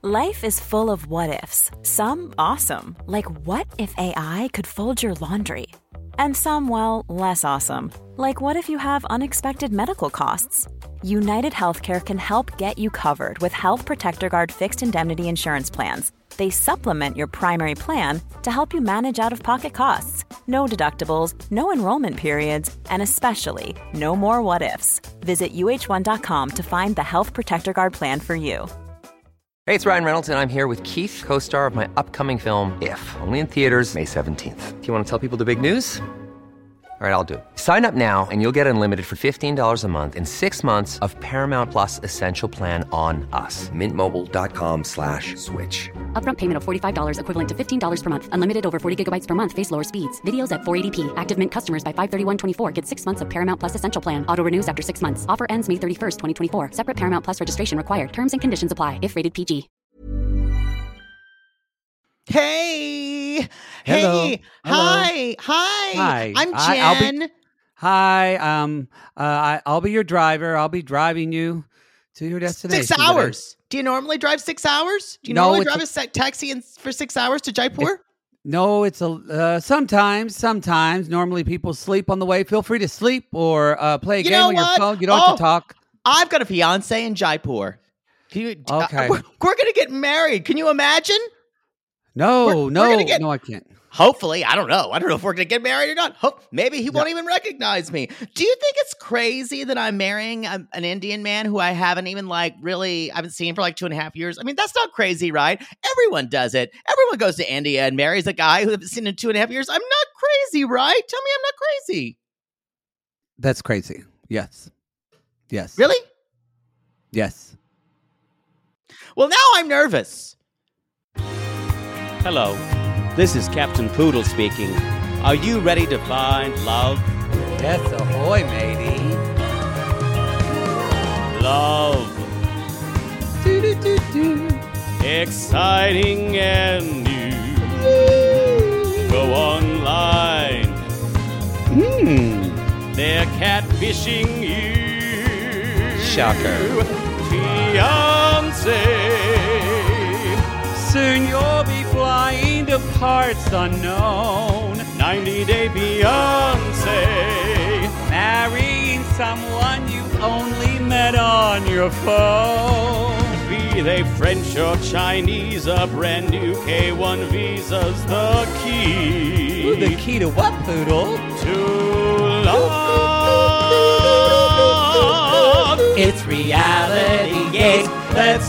Life is full of what-ifs. Some awesome, like what if AI could fold your laundry? And some, well, less awesome, like what if you have unexpected medical costs? United Healthcare can help get you covered with Health Protector Guard fixed indemnity insurance plans. They supplement your primary plan to help you manage out-of-pocket costs. No deductibles, no enrollment periods, and especially no more what-ifs. Visit UH1.com to find the Health Protector Guard plan for you. Hey, it's Ryan Reynolds, and I'm here with Keith, co-star of my upcoming film, If, only in theaters May 17th. Do you want to tell people the big news? All right, I'll do it. Sign up now and you'll get unlimited for $15 a month and 6 months of Paramount Plus Essential Plan on us. MintMobile.com/switch. Upfront payment of $45 equivalent to $15 per month. Unlimited over 40 gigabytes per month. Face lower speeds. Videos at 480p. Active Mint customers by 531.24 get 6 months of Paramount Plus Essential Plan. Auto renews after 6 months. Offer ends May 31st, 2024. Separate Paramount Plus registration required. Terms and conditions apply if rated PG. Hey. Hello. Hey. Hello. Hi. I'm I'll Jen. I'll be your driver. I'll be driving you to your destination. 6 hours. Do you normally drive 6 hours? Do you No, normally it's drive a taxi for 6 hours to Jaipur? No, it's sometimes. Normally people sleep on the way. Feel free to sleep or play a You game know on your what? phone. You don't have to talk. I've got a fiance in Jaipur. Okay. We're going to get married. Can you imagine? No, gonna I can't. Hopefully, I don't know. I don't know if we're going to get married or not. Maybe he won't even recognize me. Do you think it's crazy that I'm marrying an Indian man who I haven't even I haven't seen for 2.5 years? I mean, that's not crazy, right? Everyone does it. Everyone goes to India and marries a guy who haven't seen in 2.5 years. I'm not crazy, right? Tell me I'm not crazy. That's crazy. Yes. Really? Yes. Well, now I'm nervous. Hello, this is Captain Poodle speaking. Are you ready to find love? Yes, ahoy, matey. Love. Exciting and new. Go online. They're catfishing you. Shocker. Fiancé. Soon you'll be flying to parts unknown. 90-day Beyonce. Marrying someone you only met on your phone. Be they French or Chinese, a brand new K1 visa's the key. Ooh, the key to what, Poodle? To love. It's reality gaze. Let's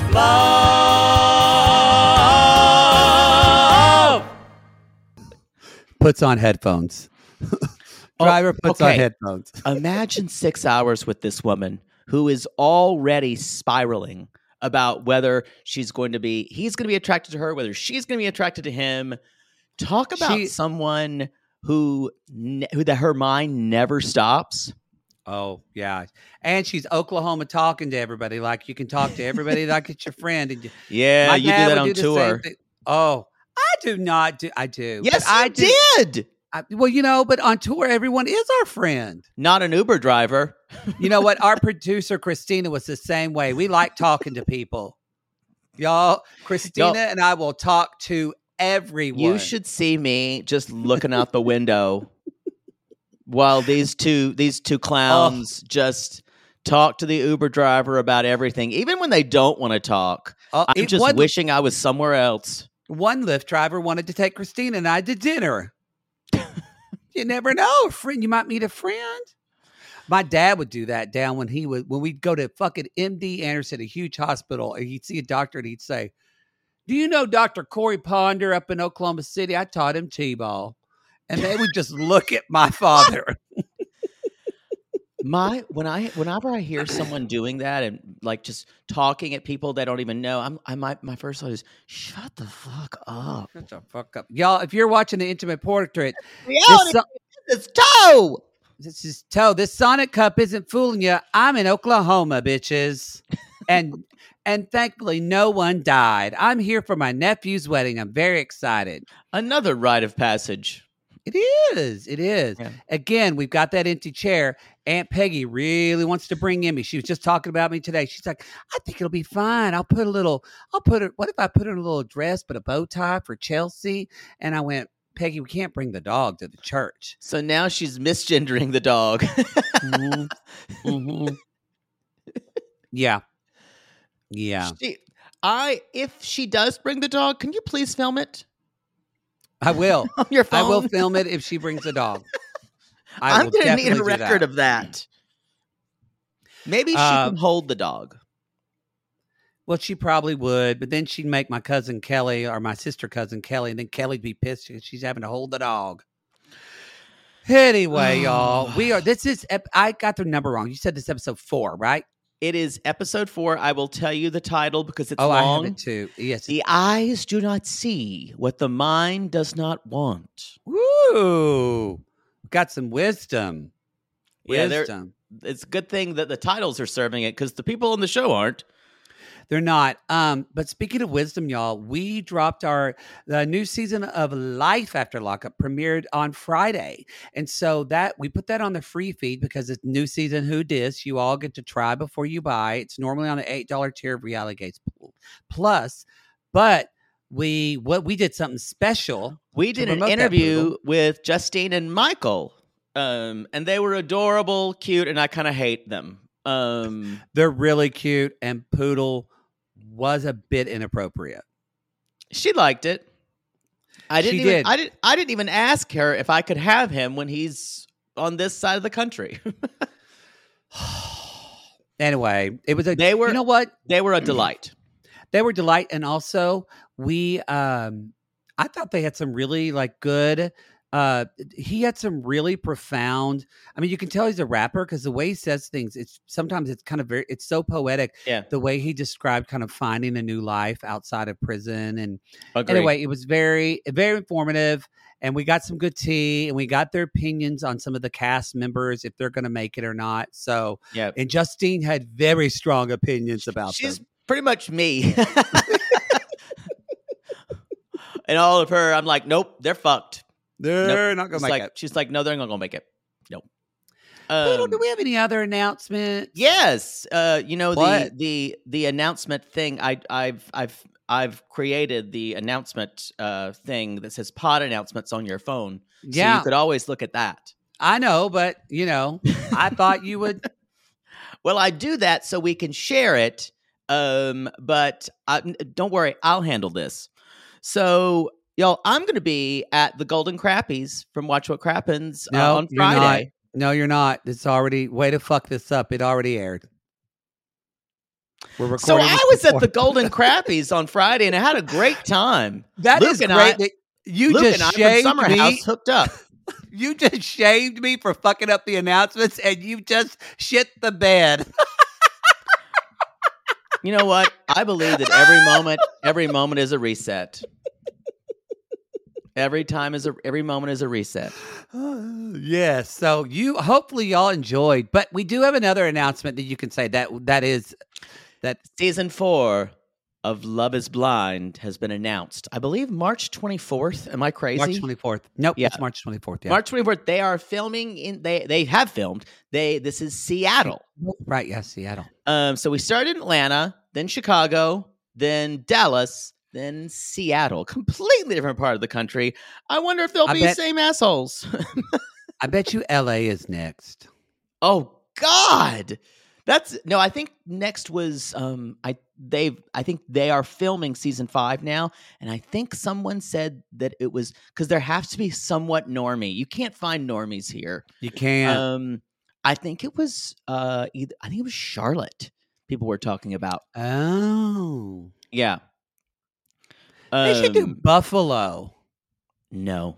love. Puts on headphones. Driver puts on headphones. Imagine 6 hours with this woman who is already spiraling about whether he's going to be attracted to her, whether she's going to be attracted to him. Talk about someone who her mind never stops. Oh, yeah. And she's Oklahoma talking to everybody like you can talk to everybody like it's your friend. And Yeah, you do that on tour. Oh, I do not do. I do. Yes, I did. But on tour, everyone is our friend. Not an Uber driver. You know what? Our producer, Christina, was the same way. We like talking to people. Y'all, Christina and I will talk to everyone. You should see me just looking out the window while these two clowns just talk to the Uber driver about everything, even when they don't want to talk. I'm just wishing I was somewhere else. One Lyft driver wanted to take Christina and I to dinner. You never know, friend. You might meet a friend. My dad would do that down when we'd go to fucking MD Anderson, a huge hospital, and he'd see a doctor and he'd say, "Do you know Dr. Corey Ponder up in Oklahoma City? I taught him T-ball." And they would just look at my father. Whenever I hear someone doing that and just talking at people they don't even know, my first thought is, shut the fuck up. Shut the fuck up. Y'all, if you're watching the Intimate Portrait, It's Toe. This is Toe. This Sonic Cup isn't fooling you. I'm in Oklahoma, bitches. And thankfully no one died. I'm here for my nephew's wedding. I'm very excited. Another rite of passage. It is. It is. Yeah. Again, we've got that empty chair. Aunt Peggy really wants to bring Emmy. She was just talking about me today. She's like, I think it'll be fine. What if I put her in a little dress, but a bow tie for Chelsea? And I went, Peggy, we can't bring the dog to the church. So now she's misgendering the dog. Mm-hmm. Yeah. Yeah. If she does bring the dog, can you please film it I will. on your phone? I will film it if she brings a dog. I'm going to need a definitely do record that. of that. Maybe she can hold the dog. Well, she probably would, but then she'd make my cousin Kelly or my sister cousin Kelly, and then Kelly'd be pissed because she's having to hold the dog. Anyway, y'all, I got the number wrong. You said this episode 4, right? It is episode 4. I will tell you the title because it's long. I have it too. Yes. The eyes do not see what the mind does not want. Woo! Got some wisdom. Yeah, Wisdom. it's a good thing that the titles are serving it because the people on the show aren't. They're not. But speaking of wisdom, y'all, we dropped the new season of Life After Lockup premiered on Friday. And so that we put that on the free feed because it's new season Who Dis. You all get to try before you buy. It's normally on the $8 tier of Reality Gates Plus. But we did something special. We did an interview with Justine and Michael. And they were adorable, cute, and I kind of hate them. They're really cute, and Poodle was a bit inappropriate. She liked it. I didn't even ask her if I could have him when he's on this side of the country. Anyway, it was you know what? They were a delight. They were a delight, and also I thought they had some really good. He had some really profound. I mean, you can tell he's a rapper because the way he says things, sometimes it's kind of it's so poetic. Yeah. The way he described kind of finding a new life outside of prison. And Agreed. Anyway, it was very, very informative. And we got some good tea, and we got their opinions on some of the cast members, if they're going to make it or not. So, yeah. And Justine had very strong opinions about She's them. pretty much me. And all of her, I'm like, nope, they're fucked. They're not going to make it. She's like, no, they're not going to make it. Nope. Do we have any other announcements? Yes. What? The announcement thing. I've created the announcement thing that says pod announcements on your phone. Yeah. So you could always look at that. I know, but I thought you would. Well, I do that so we can share it. But don't worry, I'll handle this. So, y'all, I'm going to be at the Golden Crappies from Watch What Crappens on Friday. No, you're not. It's already way to fuck this up. It already aired. We're recording. So I was at the Golden Crappies on Friday, and I had a great time. That Luke is and great. Luke just and I from shaved Summer me. House hooked up. You just shaved me for fucking up the announcements, and you just shit the bed. You know what? I believe that every moment is a reset. Every moment is a reset. Yes. So hopefully y'all enjoyed, but we do have another announcement that you can say that is season 4 of Love Is Blind has been announced. I believe March 24th. Am I crazy? March 24th. Nope. Yeah. It's March 24th. Yeah. March 24th. They are filming they have filmed. This is Seattle. Right. Yeah. Seattle. So we started in Atlanta, then Chicago, then Dallas, then Seattle. Completely different part of the country. I wonder if they'll be the same assholes. I bet you LA is next. Oh God. I think next was I think they are filming season 5 now, and I think someone said that it was because there has to be somewhat normie. You can't find normies here. You can't. I think it was Charlotte. People were talking about. Oh, yeah. They should do Buffalo. No.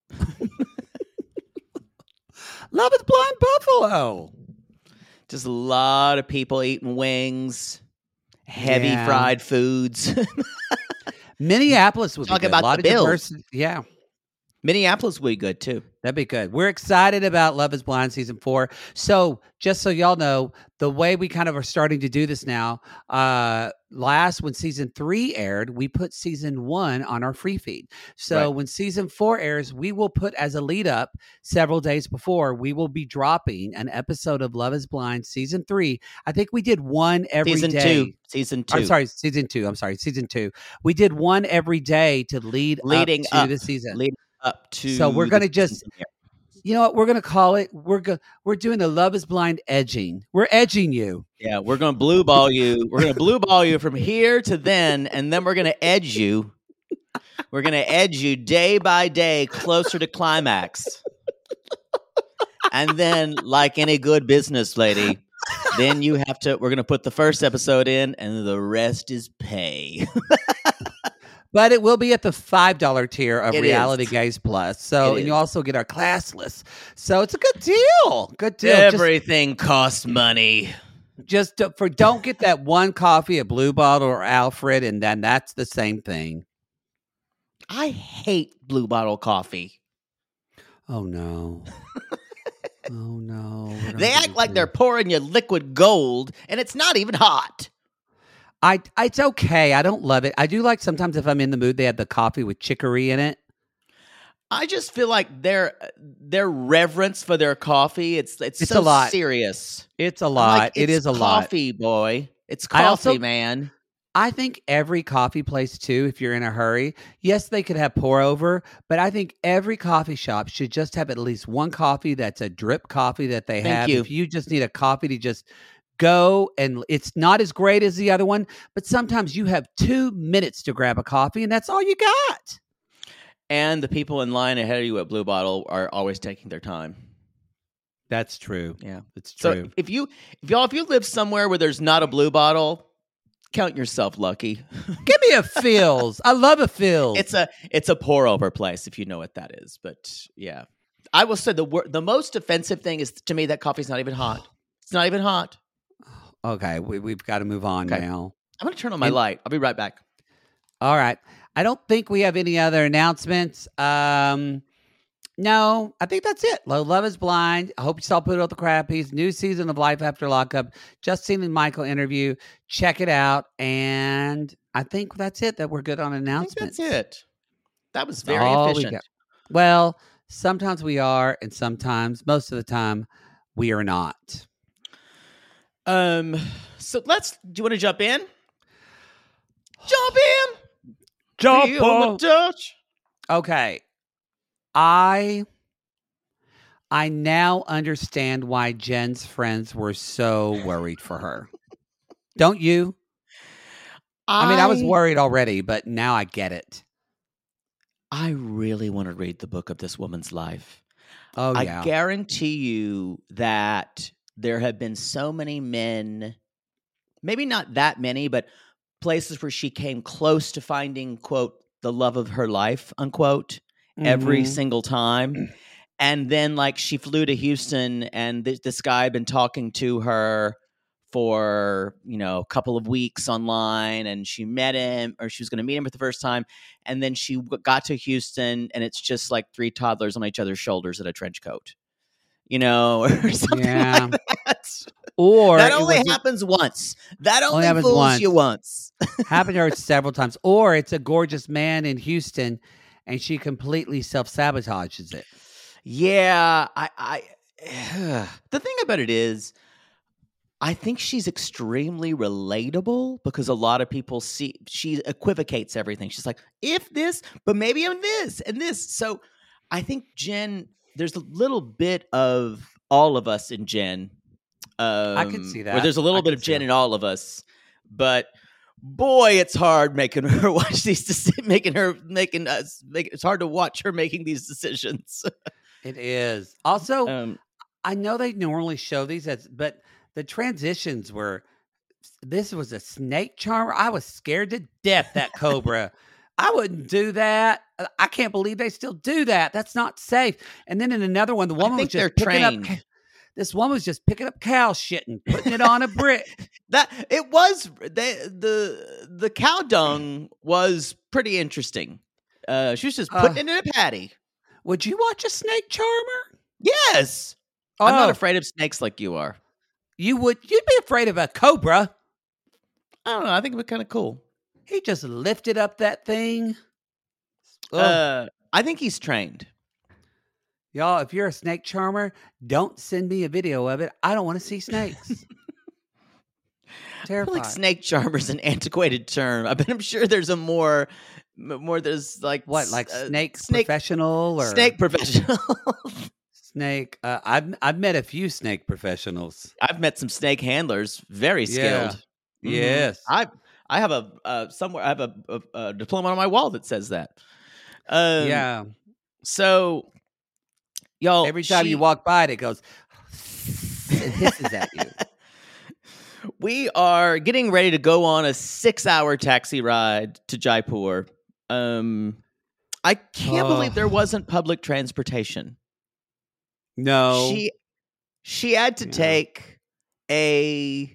Love Is Blind Buffalo. Just a lot of people eating wings, heavy fried foods. Minneapolis would Talk be good. about a lot the of Bills. diversity. Yeah. Minneapolis would be good too. That'd be good. We're excited about Love Is Blind season 4. So just so y'all know, the way we kind of are starting to do this now, when season 3 aired, we put season 1 on our free feed. So when season 4 airs, we will put as a lead up several days before, we will be dropping an episode of Love is Blind season 3. I think we did one every day. Season 2. I'm sorry, season 2. Season 2. We did one every day to leading up to the season. Leading up to. So we're going to just, you know what we're going to call it? We're doing the Love is Blind edging. We're edging you. Yeah, we're going to blue ball you. We're going to blue ball you from here to then, and then we're going to edge you. We're going to edge you day by day closer to climax. And then, like any good business lady, then we're going to put the first episode in, and the rest is pay. But it will be at the $5 tier of It Reality is. Gaze Plus. So, It and you is. also get our class list. So it's a good deal. Good deal. Everything costs money. Just don't get that one coffee at Blue Bottle or Alfred, and then that's the same thing. I hate Blue Bottle coffee. Oh no. Oh no. They act like they're pouring you liquid gold, and it's not even hot. It's okay. I don't love it. I do like sometimes if I'm in the mood, they have the coffee with chicory in it. I just feel like their reverence for their coffee, it's It's so a lot. serious. It's a I'm lot. like, It it's is a lot. coffee, boy. It's I coffee, also- man. I think every coffee place too, if you're in a hurry, yes, they could have pour over, but I think every coffee shop should just have at least one coffee that's a drip coffee that they Thank have. you. If you just need a coffee to just go, and it's not as great as the other one, but sometimes you have 2 minutes to grab a coffee and that's all you got. And the people in line ahead of you at Blue Bottle are always taking their time. That's true. Yeah, It's so true. if you live somewhere where there's not a Blue Bottle, count yourself lucky. Give me a Phil's. I love a Phil's. It's a pour over place if you know what that is. But yeah, I will say the most offensive thing is to me that coffee's not even hot. It's not even hot. Okay, we've got to move on Okay. now. I'm going to turn on my And- light. I'll be right back. All right. I don't think we have any other announcements. No, I think that's it. Love is Blind. I hope you saw Put Out the Crappies. New season of Life After Lockup. Justine and Michael interview. Check it out. And I think that's it. That we're good on I think announcements. that's it. That was That's very all we efficient. got. Well, sometimes we are, and sometimes, most of the time, we are not. So do you want to jump in? Jump in. Jump Feel the touch. Okay. I now understand why Jen's friends were so worried for her. Don't you? I mean, I was worried already, but now I get it. I really want to read the book of this woman's life. Oh, yeah. I guarantee you that there have been so many men, maybe not that many, but places where she came close to finding, quote, the love of her life, unquote, every Mhm. single time. And then, like, she flew to Houston, and this guy had been talking to her for, a couple of weeks online, and she met him, or she was going to meet him for the first time. And then she got to Houston, and it's just like 3 toddlers on each other's shoulders in a trench coat, or something Yeah. like that. Or That it only was- happens once. That only happens fools once. you once. happened to her several times. Or it's a gorgeous man in Houston, and she completely self-sabotages it. Yeah, I the thing about it is, I think she's extremely relatable because a lot of people she equivocates everything. She's like, if this, but maybe I'm this and this. So I think Jen, there's a little bit of all of us in Jen. I could see Where that. there's a little I bit could of see Jen that. in all of us, but boy, it's hard making her watch these. It's hard to watch her making these decisions. It is. Also, Um, I know they normally show these but the transitions were. This was a snake charmer. I was scared to death that cobra. I wouldn't do that. I can't believe they still do that. That's not safe. And then in another one, the woman was think just they're picking up. trained. This woman was just picking up cow shit and putting it on a brick. That it was the cow dung was pretty interesting. She was just putting it in a patty. Would you watch a snake charmer? Yes, I'm not Oh. afraid of snakes like you are. You'd be afraid of a cobra. I don't know. I think it'd be kind of cool. He just lifted up that thing. Oh. I think he's trained. Y'all, if you're a snake charmer, don't send me a video of it. I don't want to see snakes. I feel Terrified. like snake charmer's an antiquated term. I'm sure there's a more there's like What, like snake professional or snake professional. snake? I've met a few snake professionals. I've met some snake handlers, very skilled. Yeah. Yes. I have somewhere. I have a diploma on my wall that says that. Yeah. So, y'all, Every time you walk by it, goes it hisses at you. We are getting ready to go on a 6-hour taxi ride to Jaipur. I can't believe there wasn't public transportation. No. She had to take a.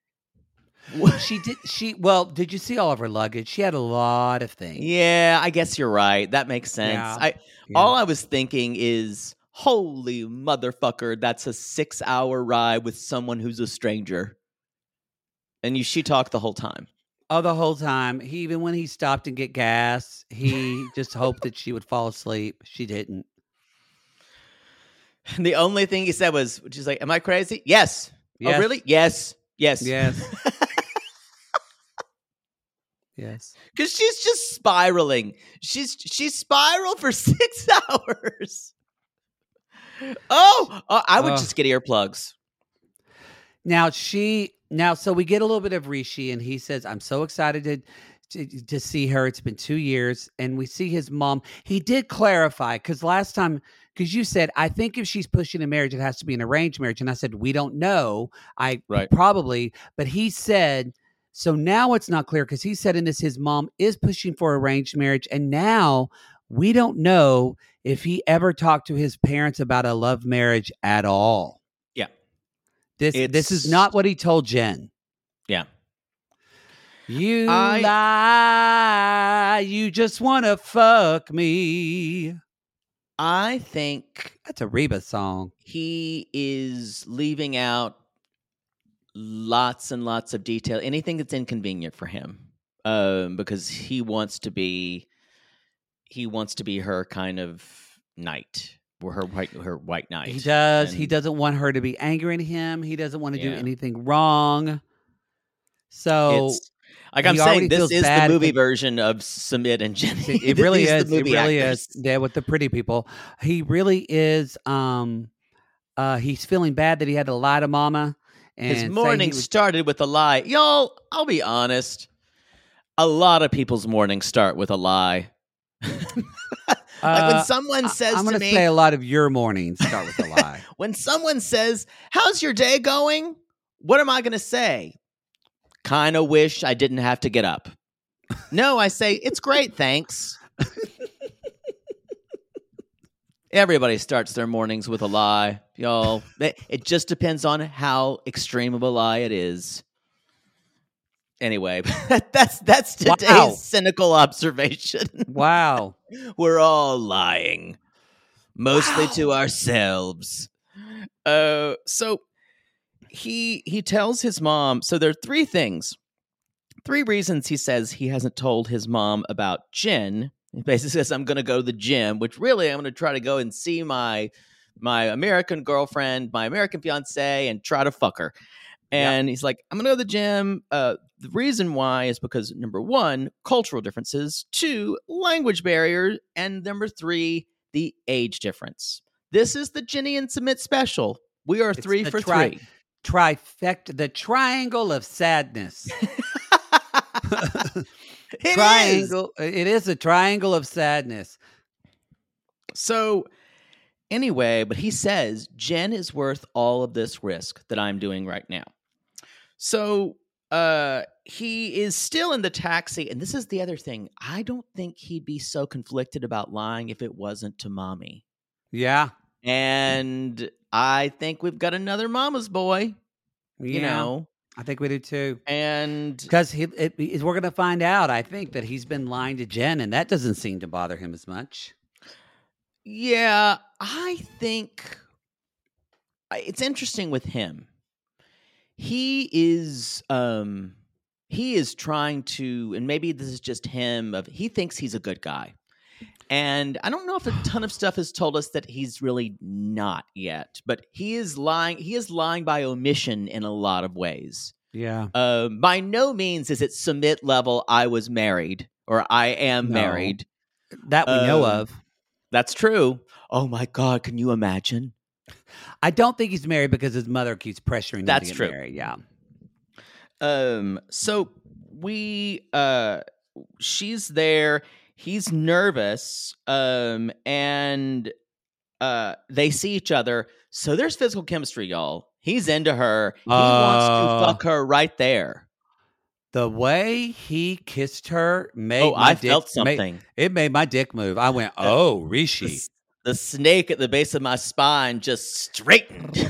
Did you see all of her luggage? She had a lot of things. Yeah, I guess you're right. That makes sense. Yeah. All I was thinking is, holy motherfucker, that's a 6-hour ride with someone who's a stranger. And she talked the whole time. Oh, the whole time. Even when he stopped and get gas, he just hoped that she would fall asleep. She didn't. And the only thing he said was, she's like, am I crazy? Yes. Yes. Oh, really? Yes. Yes. Yes. Because she's just spiraling. She's spiraled for 6 hours. I would just get earplugs. Now, so we get a little bit of Rishi, and he says, I'm so excited to see her. It's been 2 years. And we see his mom. He did clarify, because last time, because you said, I think if she's pushing a marriage, it has to be an arranged marriage. And I said, we don't know. Probably. But he said, so now it's not clear, because he said in this, his mom is pushing for arranged marriage. And now we don't know if he ever talked to his parents about a love marriage at all. Yeah. This is not what he told Jen. Yeah. You lie. You just want to fuck me. I think that's a Reba song. He is leaving out lots and lots of detail, anything that's inconvenient for him, because he wants to be her kind of knight, or her white knight. He does. He doesn't want her to be angering him. He doesn't want to do anything wrong. So, like I'm saying, this is the movie version of Sumit and Jenny. It really is. It really is. Yeah, with the pretty people. He really is. He's feeling bad that he had to lie to Mama. And his morning started with a lie. Y'all, I'll be honest. A lot of people's mornings start with a lie. Like when someone says to me, I'm going to say a lot of your mornings start with a lie. When someone says, how's your day going? What am I going to say? Kind of wish I didn't have to get up. No, I say, it's great, thanks. Everybody starts their mornings with a lie, y'all. It just depends on how extreme of a lie it is. Anyway, that's today's cynical observation. Wow. We're all lying, mostly to ourselves. So he tells his mom. So there are 3 reasons he says he hasn't told his mom about Jen. He basically says, I'm going to go to the gym, which really I'm going to try to go and see my American girlfriend, my American fiance, and try to fuck her. And he's like, I'm going to go to the gym. The reason why is because, number 1, cultural differences, 2, language barrier, and number 3, the age difference. This is the Jenny and Sumit special. We are 3 for 3. Trifecta, the triangle of sadness. It is a triangle of sadness. So anyway, but he says Jen is worth all of this risk that I'm doing right now. So he is still in the taxi, and this is the other thing. I don't think he'd be so conflicted about lying if it wasn't to Mommy. Yeah. And I think we've got another mama's boy. You know. I think we do too. And because we're going to find out, I think, that he's been lying to Jen, and that doesn't seem to bother him as much. Yeah, I think it's interesting with him. He is he is trying to, and maybe this is just him, he thinks he's a good guy. And I don't know if a ton of stuff has told us that he's really not yet, but he is lying. He is lying by omission in a lot of ways. Yeah. By no means is it Sumit level, I was married or I am married. That we know of. That's true. Oh my God, can you imagine? I don't think he's married because his mother keeps pressuring him to get married. Yeah. So she's there. He's nervous. And they see each other. So there's physical chemistry, y'all. He's into her. He wants to fuck her right there. The way he kissed her made I felt something. It made my dick move. I went, oh, Rishi. The snake at the base of my spine just straightened.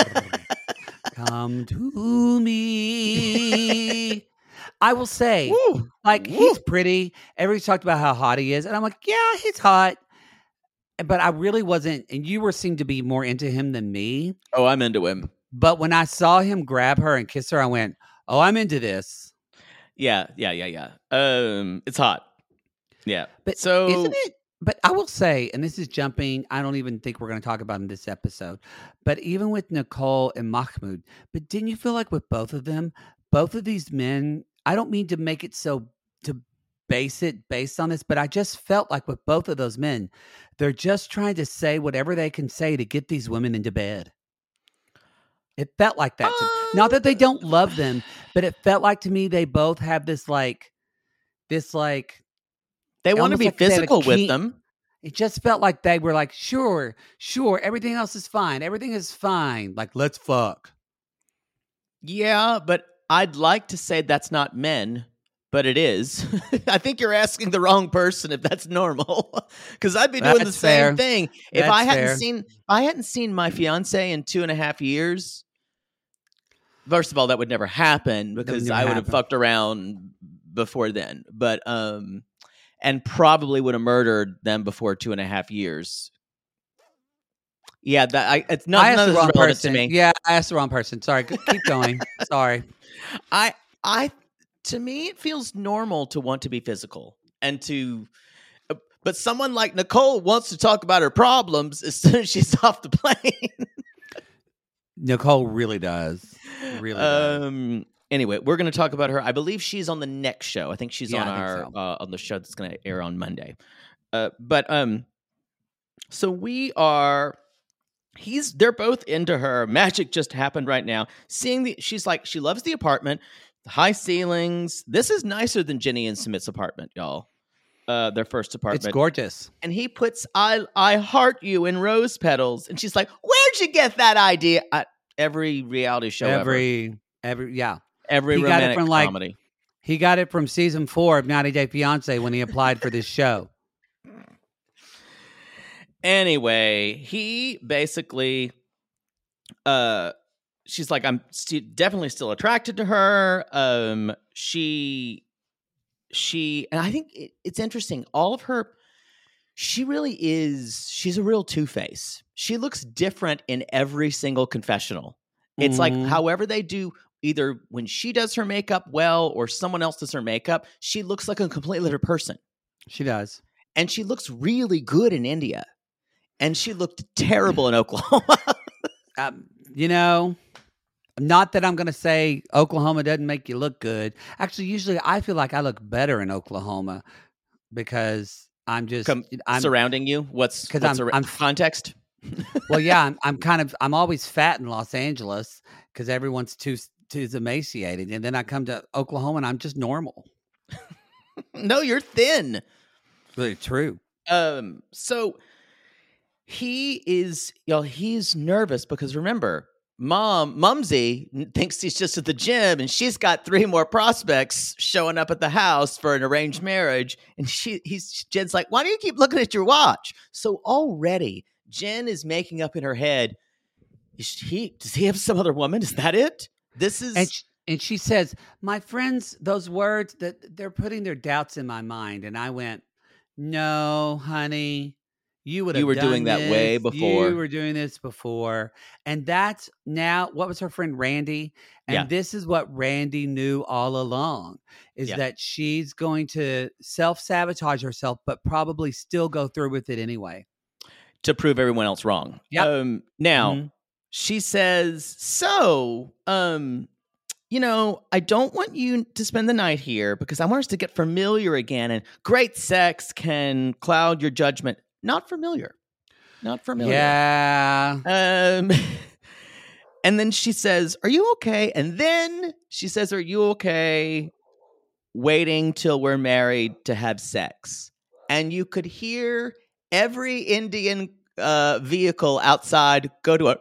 Come to me. I will say, he's pretty. Everybody's talked about how hot he is. And I'm like, yeah, he's hot. But I really wasn't. And you seemed to be more into him than me. Oh, I'm into him. But when I saw him grab her and kiss her, I went, oh, I'm into this. Yeah. It's hot. Yeah. But so isn't it? But I will say, and this is jumping, I don't even think we're going to talk about in this episode, but even with Nicole and Mahmoud, but didn't you feel like with both of them, both of these men, I don't mean to make it so, to base it based on this, but I just felt like with both of those men, they're just trying to say whatever they can say to get these women into bed. It felt like that. Not that they don't love them, but it felt like to me, they both have this they want to be physical with them. It just felt like they were like, sure, everything else is fine. Everything is fine. Like, let's fuck. Yeah, but I'd like to say that's not men, but it is. I think you're asking the wrong person if that's normal. Because I'd be doing the same thing. If I hadn't seen my fiance in 2.5 years, first of all, that would never happen because I would have fucked around before then. But and probably would have murdered them before 2.5 years. Yeah, it's not. I asked the wrong person. To me. Yeah, I asked the wrong person. Sorry, keep going. Sorry. To me, it feels normal to want to be physical and to. But someone like Nicole wants to talk about her problems as soon as she's off the plane. Nicole really does. Really does. Anyway, we're going to talk about her. I believe she's on the next show. I think she's on on the show that's going to air on Monday. So they're both into her. Magic just happened right now. She's like, she loves the apartment, the high ceilings. This is nicer than Jenny and Sumit's apartment, y'all. Their first apartment. It's gorgeous. And he puts I heart you in rose petals. And she's like, where'd you get that idea? Every reality show Every romantic comedy. He got it from season 4 of 90 Day Fiancé when he applied for this show. Anyway, he basically, she's like, I'm definitely still attracted to her. She, and I think it's interesting. All of her, she's a real two-face. She looks different in every single confessional. It's like, however they do, either when she does her makeup well or someone else does her makeup, she looks like a completely different person. She does. And she looks really good in India. And she looked terrible in Oklahoma. Not that I'm going to say Oklahoma doesn't make you look good. Actually, usually I feel like I look better in Oklahoma because I'm just I'm surrounding you. What's context? Well, yeah, I'm always fat in Los Angeles because everyone's too emaciated, and then I come to Oklahoma and I'm just normal. No, you're thin. Really true. So he's nervous because remember, Mumsy thinks he's just at the gym and she's got 3 more prospects showing up at the house for an arranged marriage. And Jen's like, why do you keep looking at your watch? So already Jen is making up in her head, does he have some other woman? Is that it? This is. And she says, my friends, those words that they're putting their doubts in my mind. And I went, no, honey, You would You have were done doing that way this. before. You were doing this before. And that's now what was her friend Randy? And Yeah. this is what Randy knew all along is Yeah. that she's going to self-sabotage herself, but probably still go through with it anyway. To prove everyone else wrong. Yep. Now, Mhm. she says, so, you know, I don't want you to spend the night here because I want us to get familiar again. And great sex can cloud your judgment. Not familiar. Not familiar. Yeah. And then she says, are you okay? And then she says, are you okay waiting till we're married to have sex? And you could hear every Indian vehicle outside go to a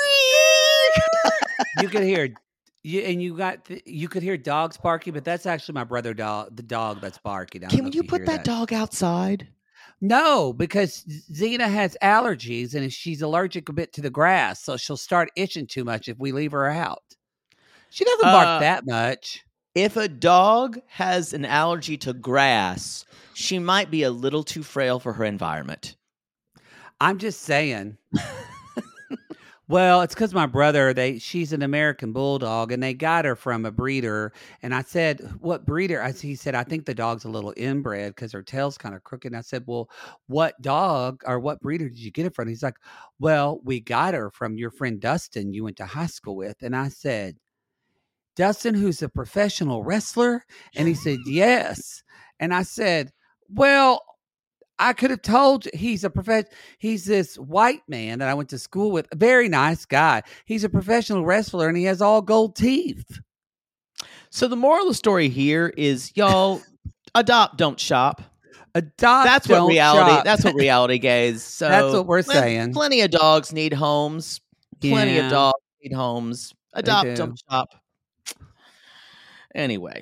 You could hear you could hear dogs barking, but that's actually my brother dog, the dog that's barking. I don't know Can if you hear put that dog outside? No, because Xena has allergies and she's allergic a bit to the grass, so she'll start itching too much if we leave her out. She doesn't bark that much. If a dog has an allergy to grass, she might be a little too frail for her environment. I'm just saying. Well, it's because my brother, she's an American bulldog, and they got her from a breeder. And I said, what breeder? He said, I think the dog's a little inbred because her tail's kind of crooked. And I said, well, what dog or what breeder did you get it from? He's like, well, we got her from your friend Dustin you went to high school with. And I said, Dustin, who's a professional wrestler? And he said, yes. And I said, well, I could have told you he's this white man that I went to school with, a very nice guy. He's a professional wrestler and he has all gold teeth. So the moral of the story here is, y'all, adopt, don't shop. Adopt, that's what don't reality. shop. That's what reality gays. So that's what we're saying. Plenty of dogs need homes. Plenty Yeah. of dogs need homes. Adopt, don't shop. Anyway.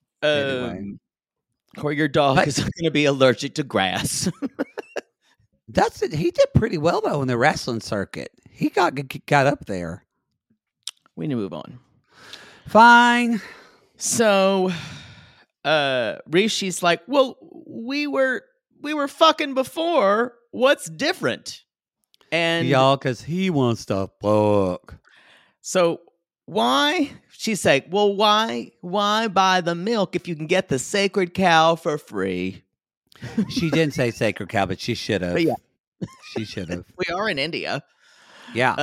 Or your dog is going to be allergic to grass. That's it. He did pretty well though in the wrestling circuit. He got up there. We need to move on. Fine. So, Rishi's like, well, we were fucking before. What's different? And y'all, because he wants to fuck. So why? She's like, well, why buy the milk if you can get the sacred cow for free? She didn't say sacred cow, but she should have. Yeah. She should have. We are in India. Yeah.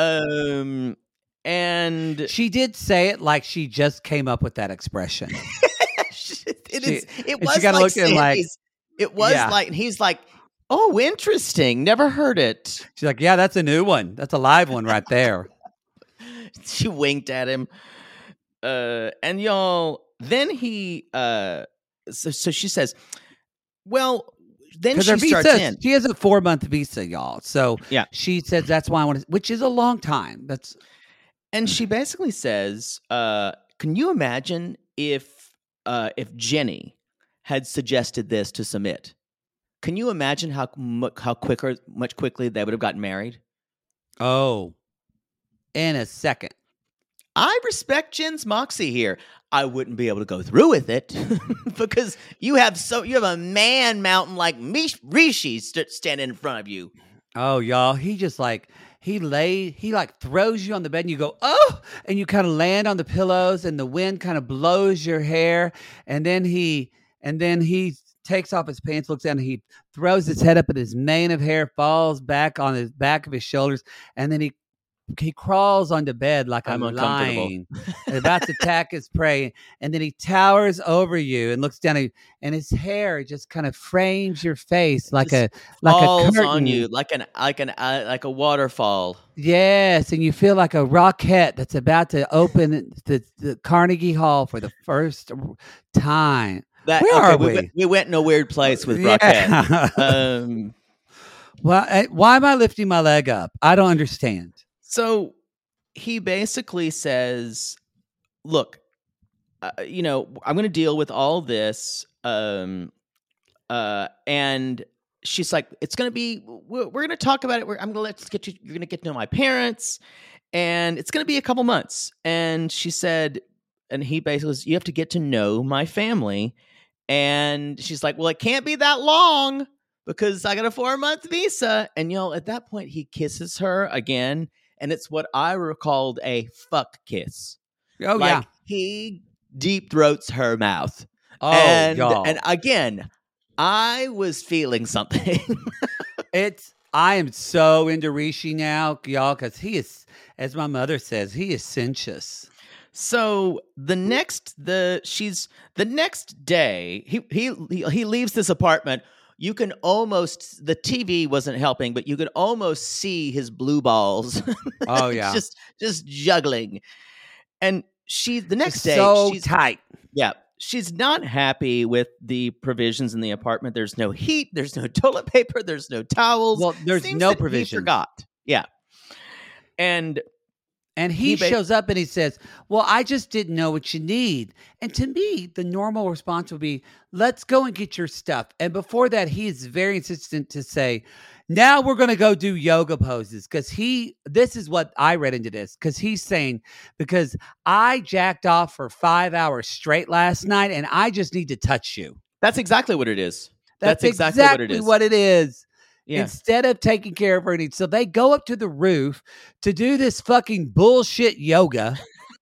And she did say it like she just came up with that expression. It was she kinda like looked at him like, it was like, and he's like, oh, interesting. Never heard it. She's like, yeah, that's a new one. That's a live one right there. She winked at him. And y'all, then he, so she says, well, then she starts in. She has a 4-month visa, y'all. So yeah, she says that's why I want to, which is a long time. And she basically says, can you imagine if Jenny had suggested this to Sumit? Can you imagine much quickly they would have gotten married? Oh, in a second. I respect Jen's moxie here. I wouldn't be able to go through with it because you have a man mountain like Rishi standing in front of you. Oh, y'all, he just he throws you on the bed and you go, oh, and you kind of land on the pillows and the wind kind of blows your hair. And then he takes off his pants, looks down, and he throws his head up and his mane of hair falls back on his back of his shoulders. And then he crawls onto bed like a lion about to attack his prey, and then he towers over you and looks down at you, and his hair just kind of frames your face like a curtain on you, like a waterfall. Yes, and you feel like a rocket that's about to open the Carnegie Hall for the first time. Where are we? We went in a weird place with Rocket. Well, why am I lifting my leg up? I don't understand. So he basically says, look, I'm going to deal with all this. And she's like, it's going to be, we're going to talk about it. You're going to get to know my parents, and it's going to be a couple months. And she said, and he basically says, you have to get to know my family. And she's like, well, it can't be that long. because I got a 4-month visa. And at that point, he kisses her again. And it's what I recalled a fuck kiss. Oh, yeah. He deep throats her mouth. Oh, and y'all. again, I was feeling something. I am so into Rishi now, y'all, because he is, as my mother says, he is sensuous. So the next day, he leaves this apartment. You can almost, the TV wasn't helping, but you could almost see his blue balls. Oh yeah, just juggling. And the next day, she's tight. Yeah, she's not happy with the provisions in the apartment. There's no heat. There's no toilet paper. There's no towels. Well, there's Seems no that provision. He forgot. Yeah, and he shows up and he says, well, I just didn't know what you need. And to me, the normal response would be, let's go and get your stuff. And before that, he is very insistent to say, now we're going to go do yoga poses. Because this is what I read into this. Because he's saying, because I jacked off for 5 hours straight last night and I just need to touch you. That's exactly what it is. That's exactly what it is. Yeah. Instead of taking care of her needs. So they go up to the roof to do this fucking bullshit yoga.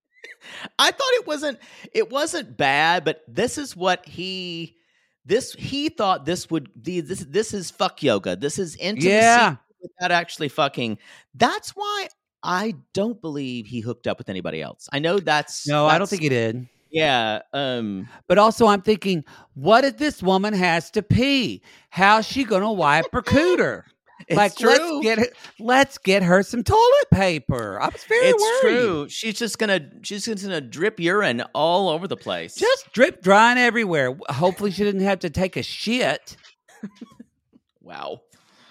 I thought it wasn't bad, but this is what he thought this would be. This is fuck yoga. This is intimacy without actually fucking. That's why I don't believe he hooked up with anybody else. I know I don't think he did. Yeah. But also I'm thinking, what if this woman has to pee? How's she gonna wipe her cooter? It's true. Let's get her some toilet paper. I was very worried. It's true. She's just gonna drip urine all over the place. Just drip drying everywhere. Hopefully she didn't have to take a shit. Wow.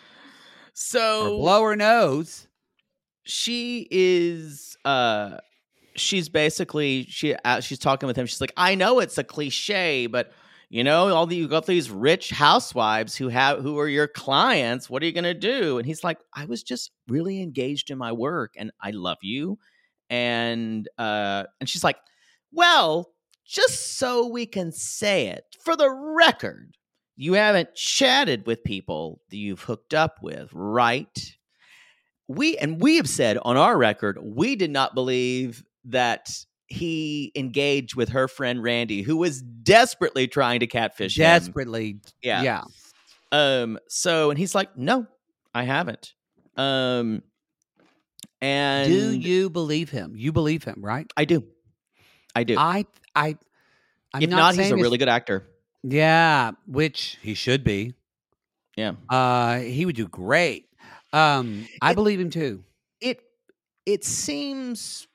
So or blow her nose. She is she's basically she's talking with him. She's like, I know it's a cliche, but you got these rich housewives who are your clients. What are you gonna do? And he's like, I was just really engaged in my work, and I love you. And she's like, well, just so we can say it for the record, you haven't chatted with people that you've hooked up with, right? We have said on our record, we did not believe that he engaged with her friend Randy, who was desperately trying to catfish him. Desperately. Yeah. So, and he's like, no, I haven't. And do you believe him? You believe him, right? I do. I'm if not he's a really good actor. Yeah, which he should be. Yeah. He would do great. I believe him too. It seems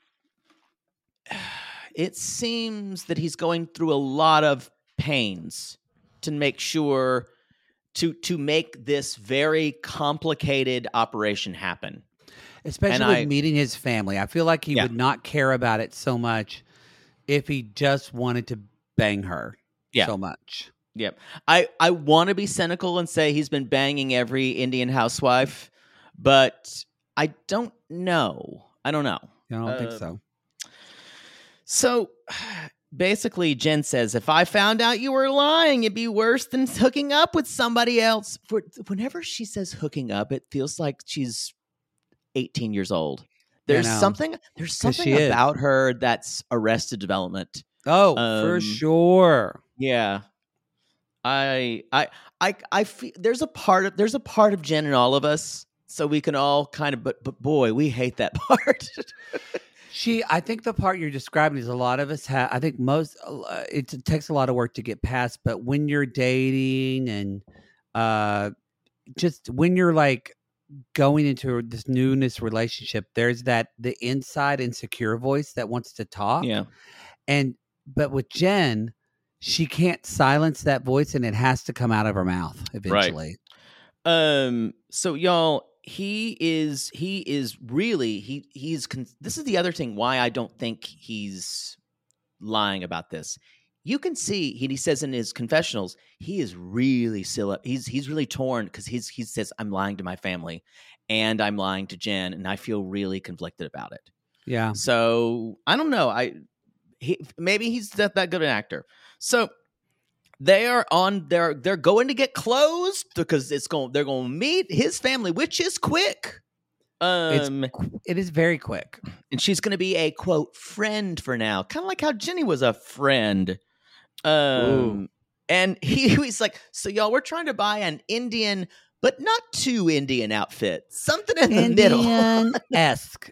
that he's going through a lot of pains to make sure to make this very complicated operation happen. Especially with meeting his family. I feel like he would not care about it so much if he just wanted to bang her so much. Yep. I want to be cynical and say he's been banging every Indian housewife, but I don't know. I don't know. I don't think so. So basically, Jen says, if I found out you were lying, it'd be worse than hooking up with somebody else. Whenever she says hooking up, it feels like she's 18 years old. There's something about her that's Arrested Development. Oh, for sure. Yeah. I feel there's a part of Jen in all of us, so we can all kind of, but boy, we hate that part. I think the part you're describing is a lot of us have. I think it takes a lot of work to get past. But when you're dating and just when you're like going into this newness relationship, there's the inside insecure voice that wants to talk. Yeah, but with Jen, she can't silence that voice, and it has to come out of her mouth eventually. Right. So y'all. This is the other thing why I don't think he's lying about this. You can see he says in his confessionals, he is really still he's really torn because he says, I'm lying to my family and I'm lying to Jen, and I feel really conflicted about it. Yeah. So I don't know. Maybe he's that good an actor. So They are on. They're going to get closed because they're going to meet his family, which is quick. It is very quick. And she's going to be a quote friend for now, kind of like how Jenny was a friend. And he's like, so y'all, we're trying to buy an Indian, but not too Indian outfit, something in the middle, Indian-esque,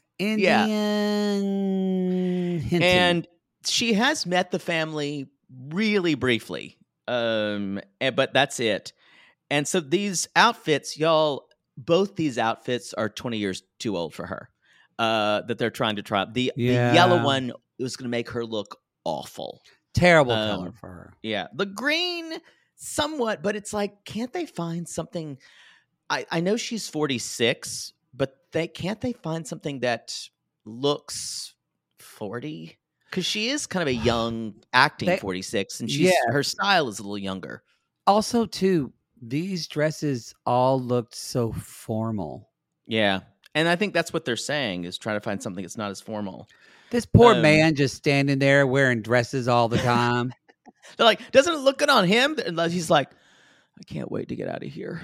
hinting. And she has met the family really briefly, but that's it. And so these outfits, y'all. Both these outfits are 20 years too old for her. That they're trying to try. The yellow one was going to make her look awful. Terrible color for her. Yeah. The green, somewhat, but it's like, can't they find something? I know she's 46, but can't they find something that looks 40? Because she is kind of a young acting 46, and her style is a little younger. Also, too, these dresses all looked so formal. Yeah. And I think that's what they're saying, is trying to find something that's not as formal. This poor man just standing there wearing dresses all the time. They're like, doesn't it look good on him? And he's like, I can't wait to get out of here.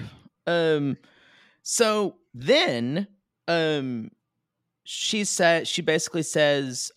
So then she basically says,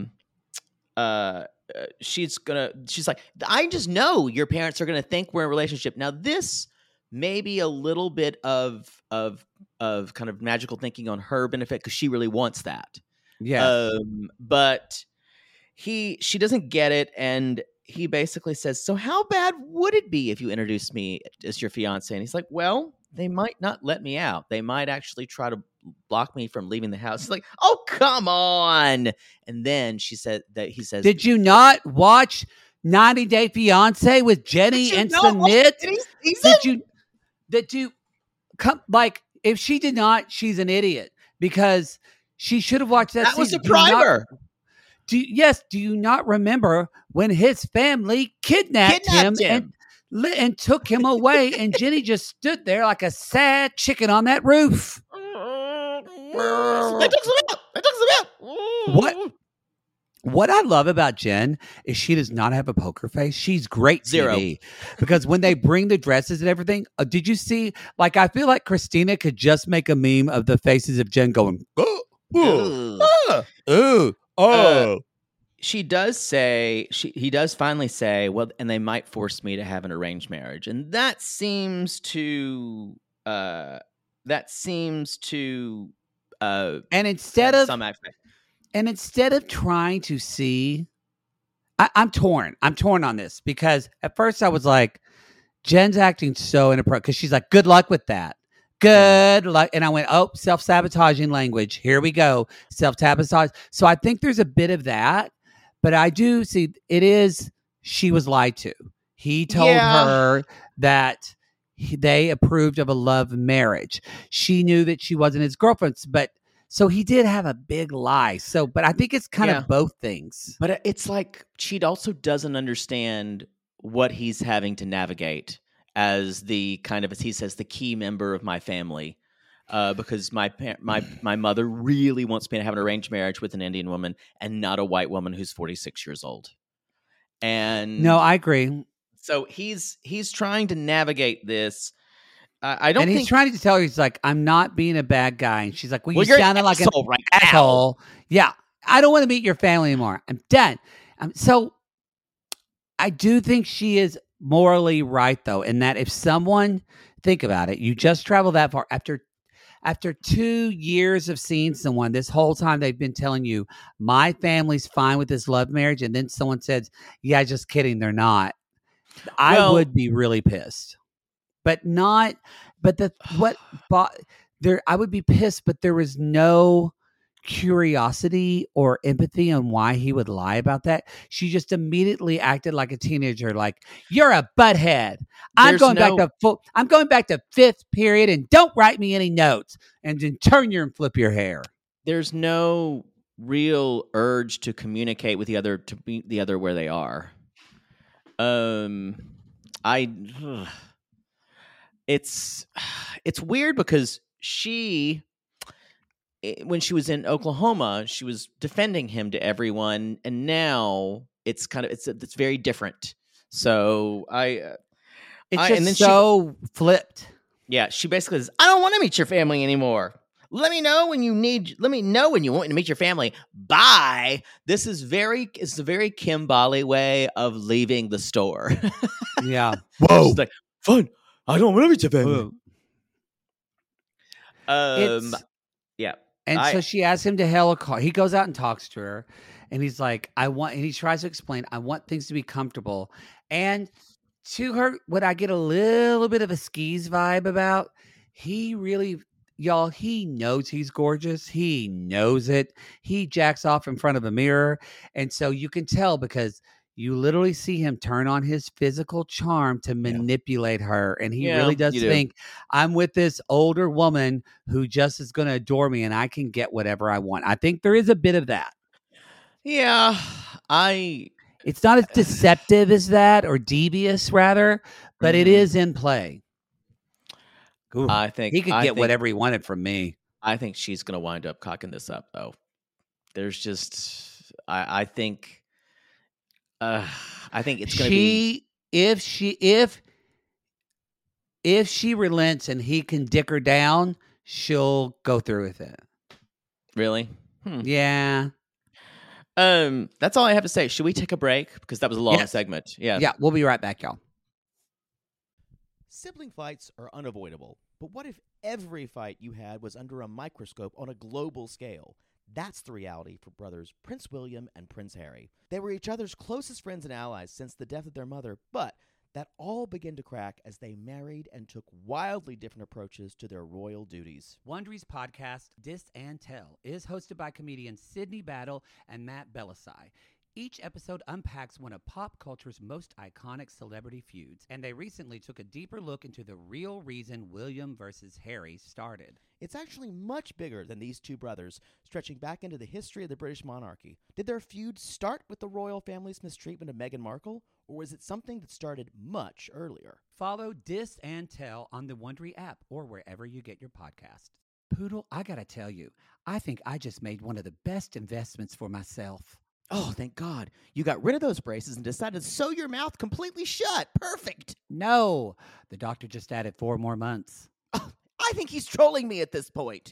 she's like, I just know your parents are going to think we're in a relationship. Now this may be a little bit of kind of magical thinking on her benefit, because she really wants that. Yeah. But she doesn't get it. And he basically says, so how bad would it be if you introduced me as your fiance? And he's like, well, they might not let me out. They might actually try to block me from leaving the house. He's like, oh, come on. And then he says, did you not watch 90 Day Fiance with Jenny and Sumit? Did you come, like, if she did not, she's an idiot, because she should have watched that. That was a primer. Do you not remember when his family kidnapped him. And took him away, and Jenny just stood there like a sad chicken on that roof? What I love about Jen is she does not have a poker face. She's great TV. Because when they bring the dresses and everything, did you see? Like, I feel like Christina could just make a meme of the faces of Jen going, She does say, he does finally say, well, and they might force me to have an arranged marriage. And that seems to, and instead of some aspect. And instead of trying to see, I'm torn. I'm torn on this, because at first I was like, Jen's acting so inappropriate, because she's like, good luck with that. Good luck. And I went, oh, self-sabotaging language. Here we go. Self-sabotage. So I think there's a bit of that. But I do see she was lied to. He told her that they approved of a love marriage. She knew that she wasn't his girlfriend, but so he did have a big lie. So, but I think it's kind of both things. But it's like she also doesn't understand what he's having to navigate as the kind of, as he says, the key member of my family. Because my mother really wants me to have an arranged marriage with an Indian woman and not a white woman who's 46 years old. And no, I agree. So he's trying to navigate this. He's trying to tell her, he's like, I'm not being a bad guy. And she's like, well, you sounded like an asshole. Yeah, I don't want to meet your family anymore. I'm done. So I do think she is morally right, though, in that if someone, think about it, you just travel that far after 2 years of seeing someone, this whole time they've been telling you, my family's fine with this love marriage, and then someone says, yeah, just kidding, they're not. I would be really pissed. I would be pissed, but there was no curiosity or empathy on why he would lie about that. She just immediately acted like a teenager, like, you're a butthead. I'm going back to fifth period, and don't write me any notes, and then turn your and flip your hair. There's no real urge to communicate with the other, to meet the other where they are. It's weird, because when she was in Oklahoma, she was defending him to everyone, and now it's very different. So It's and just then so flipped. Yeah, she basically says, "I don't want to meet your family anymore. Let me know when you want to meet your family. Bye." It's a very Kim Bali way of leaving the store. Yeah. Whoa. She's like, "Fun. I don't want to meet your family." Yeah. And so she asks him to hail a car. He goes out and talks to her, and he's like, and he tries to explain, I want things to be comfortable. And to her, what I get a little bit of a skis vibe about, he really, y'all, he knows he's gorgeous. He knows it. He jacks off in front of a mirror. And so you can tell because you literally see him turn on his physical charm to manipulate her. And he really does think, I'm with this older woman who just is going to adore me and I can get whatever I want. I think there is a bit of that. Yeah. It's not as deceptive as that, or devious rather, but it is in play. Ooh, I think he could get whatever he wanted from me. I think she's going to wind up cocking this up, though. There's just, I think it's going to be if she relents and he can dick her down, she'll go through with it. Really? Yeah. That's all I have to say. Should we take a break? Because that was a long segment. Yeah. Yeah, we'll be right back, y'all. Sibling fights are unavoidable, but what if every fight you had was under a microscope on a global scale? That's the reality for brothers Prince William and Prince Harry. They were each other's closest friends and allies since the death of their mother, but that all began to crack as they married and took wildly different approaches to their royal duties. Wondery's podcast, Dis and Tell, is hosted by comedians Sydney Battle and Matt Bellassai. Each episode unpacks one of pop culture's most iconic celebrity feuds, and they recently took a deeper look into the real reason William versus Harry started. It's actually much bigger than these two brothers, stretching back into the history of the British monarchy. Did their feud start with the royal family's mistreatment of Meghan Markle, or was it something that started much earlier? Follow Dis and Tell on the Wondery app or wherever you get your podcasts. Poodle, I gotta tell you, I think I just made one of the best investments for myself. Oh, thank God. You got rid of those braces and decided to sew your mouth completely shut. Perfect. No, the doctor just added 4 more months. Oh, I think he's trolling me at this point.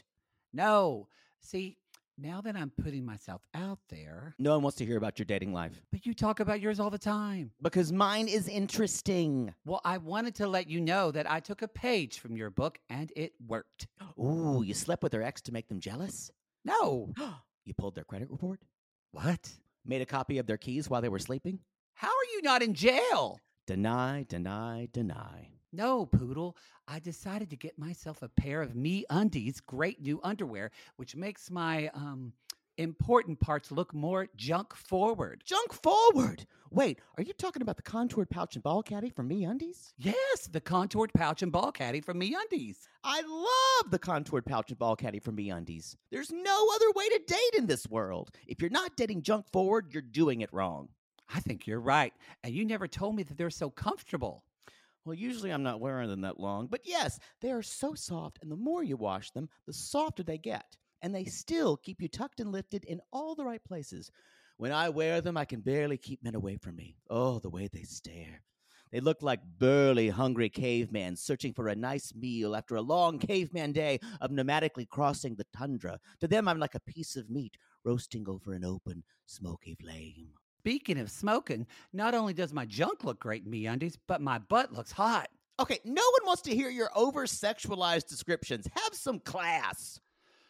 No. See, now that I'm putting myself out there. No one wants to hear about your dating life. But you talk about yours all the time. Because mine is interesting. Well, I wanted to let you know that I took a page from your book and it worked. Ooh, you slept with their ex to make them jealous? No. You pulled their credit report? What? Made a copy of their keys while they were sleeping? How are you not in jail? Deny, deny, deny. No, Poodle. I decided to get myself a pair of MeUndies great new underwear, which makes my important parts look more junk forward. Junk forward? Wait, are you talking about the contoured pouch and ball caddy from MeUndies? Yes, the contoured pouch and ball caddy from MeUndies. I love the contoured pouch and ball caddy from MeUndies. There's no other way to date in this world. If you're not dating junk forward, you're doing it wrong. I think you're right. And you never told me that they're so comfortable. Well, usually I'm not wearing them that long, but yes, they are so soft, and the more you wash them, the softer they get. And they still keep you tucked and lifted in all the right places. When I wear them, I can barely keep men away from me. Oh, the way they stare. They look like burly, hungry cavemen searching for a nice meal after a long caveman day of nomadically crossing the tundra. To them, I'm like a piece of meat roasting over an open, smoky flame. Speaking of smoking, not only does my junk look great in MeUndies, but my butt looks hot. Okay, no one wants to hear your over-sexualized descriptions. Have some class.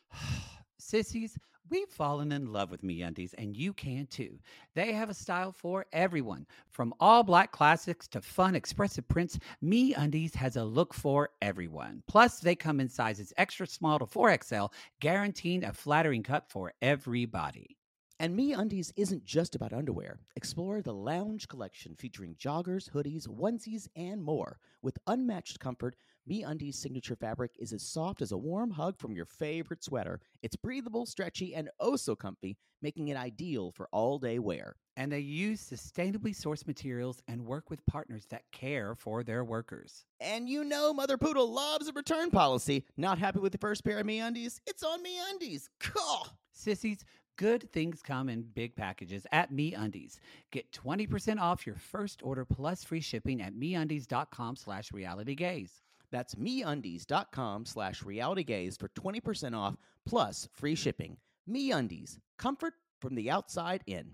Sissies, we've fallen in love with MeUndies, and you can too. They have a style for everyone. From all black classics to fun, expressive prints, MeUndies has a look for everyone. Plus, they come in sizes extra small to 4XL, guaranteeing a flattering cut for everybody. And MeUndies isn't just about underwear. Explore the Lounge collection featuring joggers, hoodies, onesies, and more. With unmatched comfort, MeUndies' signature fabric is as soft as a warm hug from your favorite sweater. It's breathable, stretchy, and oh so comfy, making it ideal for all-day wear. And they use sustainably sourced materials and work with partners that care for their workers. And you know Mother Poodle loves a return policy. Not happy with the first pair of MeUndies? It's on MeUndies. Cool. Sissies, Good things come in big packages at MeUndies. Get 20% off your first order plus free shipping at MeUndies.com/realitygaze. That's MeUndies.com/realitygaze for 20% off plus free shipping. MeUndies, comfort from the outside in.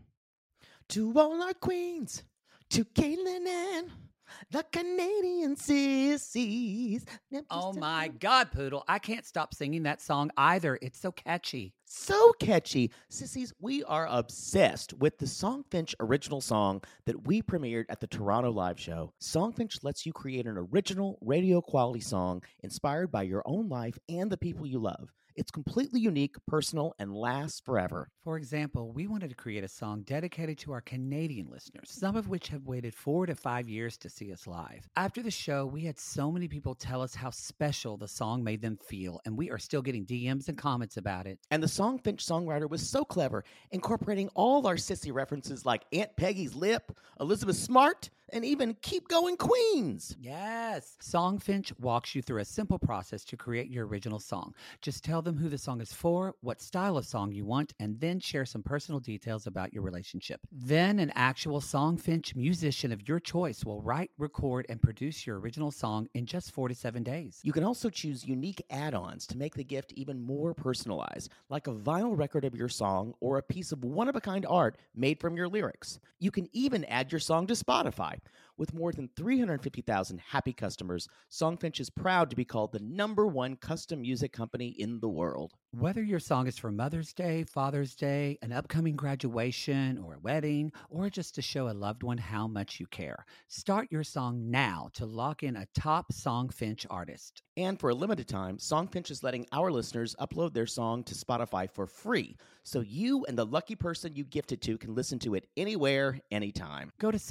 To all our queens, to Caitlin and the Canadian sissies. Oh my God, Poodle. I can't stop singing that song either. It's so catchy. So catchy. Sissies, we are obsessed with the Songfinch original song that we premiered at the Toronto Live Show. Songfinch lets you create an original radio quality song inspired by your own life and the people you love. It's completely unique, personal, and lasts forever. For example, we wanted to create a song dedicated to our Canadian listeners, some of which have waited 4 to 5 years to see us live. After the show, we had so many people tell us how special the song made them feel, and we are still getting DMs and comments about it. And the Songfinch songwriter was so clever, incorporating all our sissy references like Aunt Peggy's Lip, Elizabeth Smart, and even Keep Going Queens. Yes. Songfinch walks you through a simple process to create your original song. Just tell them who the song is for, what style of song you want, and then share some personal details about your relationship. Then an actual Songfinch musician of your choice will write, record, and produce your original song in just 4 to 7 days. You can also choose unique add-ons to make the gift even more personalized, like a vinyl record of your song or a piece of one-of-a-kind art made from your lyrics. You can even add your song to Spotify. With more than 350,000 happy customers, Songfinch is proud to be called the #1 custom music company in the world. Whether your song is for Mother's Day, Father's Day, an upcoming graduation, or a wedding, or just to show a loved one how much you care, start your song now to lock in a top Songfinch artist. And for a limited time, Songfinch is letting our listeners upload their song to Spotify for free, so you and the lucky person you gift it to can listen to it anywhere, anytime. Go to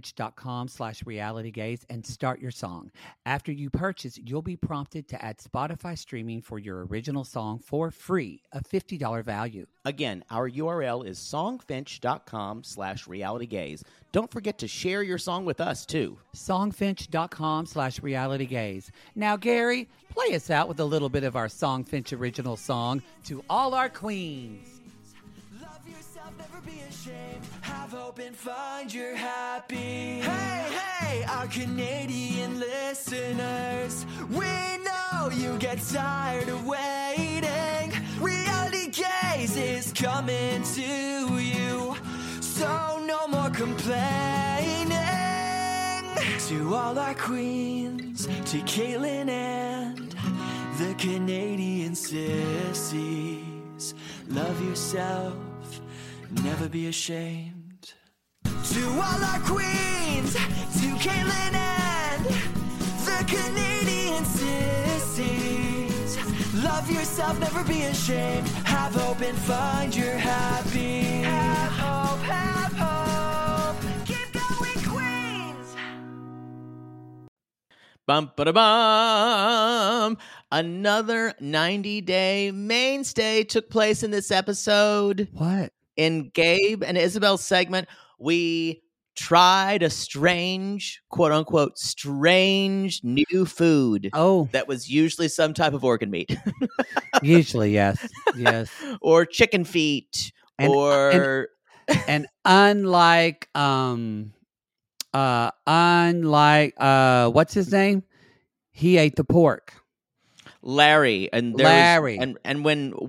songfinch.com/realitygaze and start your song. After you purchase, you'll be prompted to add Spotify streaming for your original song for free, a $50 value. Again, our URL is songfinch.com/realitygaze. Don't forget to share your song with us, too. Songfinch.com/realitygaze. Now, Gary, play us out with a little bit of our Songfinch original song, To All Our Queens. Love yourself, never be ashamed. Have hope and find your happy. Hey, hey, our Canadian listeners. We know you get tired of waiting. Reality Gaze is coming to you. So no more complaining. To all our queens, to Caitlin and the Canadian sissies. Love yourself, never be ashamed. To all our queens, to Caitlin and the Canadian sissies. Love yourself, never be ashamed. Have hope and find your happy. Have hope, have hope. Keep going, Queens. Bum ba da bum. Another 90-day mainstay took place in this episode. What? In Gabe and Isabel's segment, we tried a strange, quote unquote, strange new food. Oh, That was usually some type of organ meat. usually, yes. Yes. Or chicken feet. And- or And unlike what's his name? He ate the pork. Larry. And there Larry. Was, and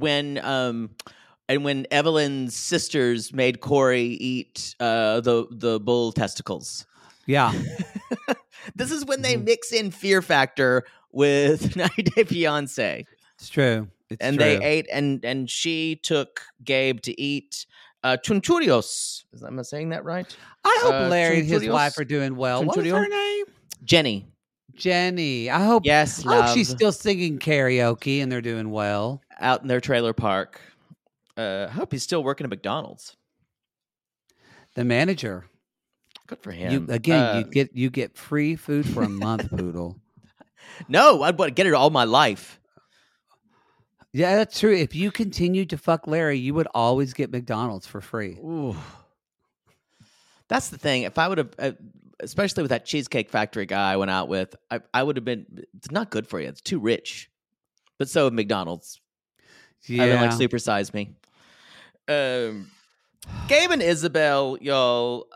when Evelyn's sisters made Corey eat the bull testicles. Yeah. This is when they mix in Fear Factor with 90 Day Fiancé. It's true. And they ate, and she took Gabe to eat chunchurrios. Am I saying that right? I hope Larry and his chunchurrios? wife are doing well. What is Chunchurrio? her name? Jenny. Jenny. I hope. Yes, I hope she's love. still singing karaoke and they're doing well. Out in their trailer park. I hope he's still working at McDonald's. The manager. Good for him. You get free food for a month, Poodle. No, I'd want to get it all my life. Yeah, that's true. If you continued to fuck Larry, you would always get McDonald's for free. Ooh. That's the thing. If I would have, especially with that Cheesecake Factory guy I went out with, I would have been, it's not good for you. It's too rich. But so of McDonald's. Yeah. I've been like, supersize me. Gabe and Isabel, y'all.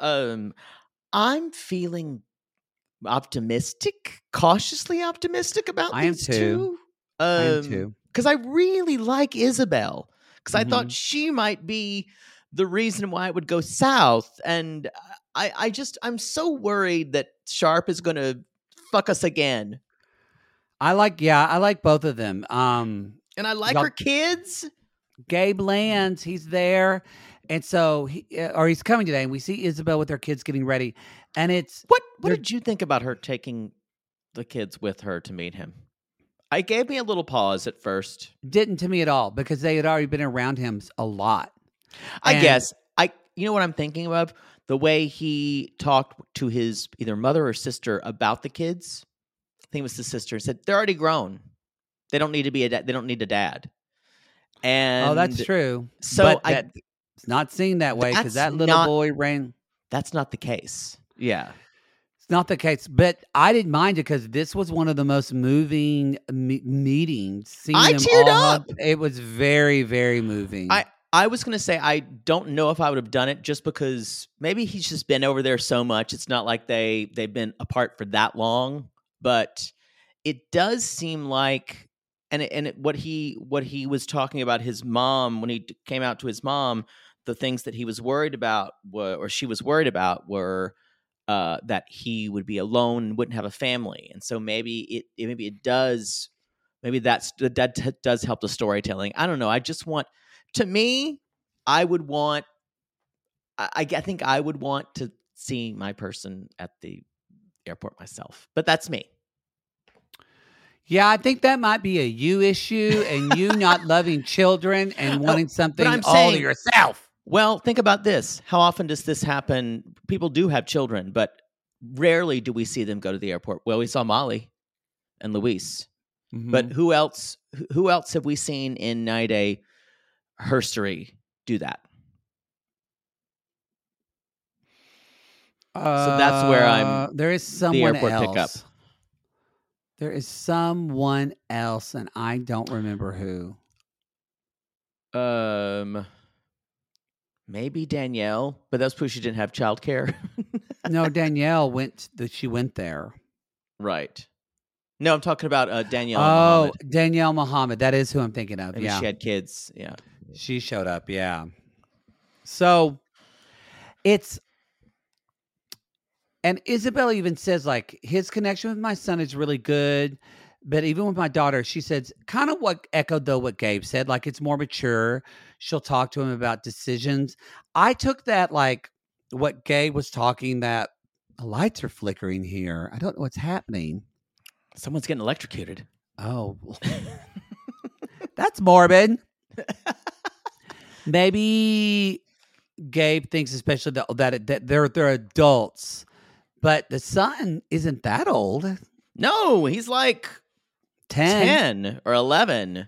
I'm feeling optimistic, cautiously optimistic about I am these too. two. I am too. Because I really like Isabel. Because I Mhm. thought she might be the reason why it would go south, and I'm so worried that Sharp is going to fuck us again. I like both of them. And I like Y'all- her kids. Gabe lands, he's there. And so he's coming today, and we see Isabel with her kids getting ready. And it's What they're- did you think about her taking the kids with her to meet him? I gave me a little pause at first. didn't to me at all because they had already been around him a lot. I And- guess you know what I'm thinking of? The way he talked to his either mother or sister about the kids. I think it was the sister. Said they're already grown. They don't need to be they don't need a dad. And Oh, that's true. So but it's not seen that way because That's that little not- boy ran. that's not the case. Yeah. It's not the case, but I didn't mind it because this was one of the most moving meetings. Seeing I them teared all up. hug- It was very, very moving. I was going to say I don't know if I would have done it just because maybe he's just been over there so much. It's not like they've been apart for that long, but it does seem like what he was talking about his mom when he came out to his mom, the things that he was worried about she was worried about were that he would be alone and wouldn't have a family. And so maybe that does help the storytelling. I don't know. I just want, to me, I would want, I think I would want to see my person at the airport myself, but that's me. Yeah, I think that might be a you issue and you not loving children and wanting something I'm all saying- to yourself. Well, think about this. How often does this happen? People do have children, but rarely do we see them go to the airport. Well, we saw Molly and Luis, but who else have we seen in 9-day herstory do that? So that's where I'm There is someone airport else. pickup. There is someone else, and I don't remember who. Maybe Danielle, but that's because she didn't have childcare. No, Danielle went. She went there. Right. No, I'm talking about Danielle. Oh, Muhammad. Danielle Muhammad. That is who I'm thinking of. Maybe yeah, she had kids. Yeah. she showed up. Yeah. So and Isabel even says like his connection with my son is really good, but even with my daughter, she says kind of what echoed though what Gabe said. Like it's more mature. She'll talk to him about decisions. I took that like what Gabe was talking that the lights are flickering here. I don't know what's happening. Someone's getting electrocuted. Oh, that's morbid. Maybe Gabe thinks, especially that they're adults, but the son isn't that old. No, he's like 10 or 11.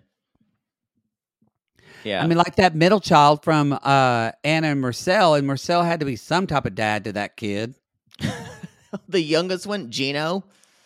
Yeah. I mean, like that middle child from Anna and Marcel, and Marcel had to be some type of dad to that kid. the youngest one, Gino,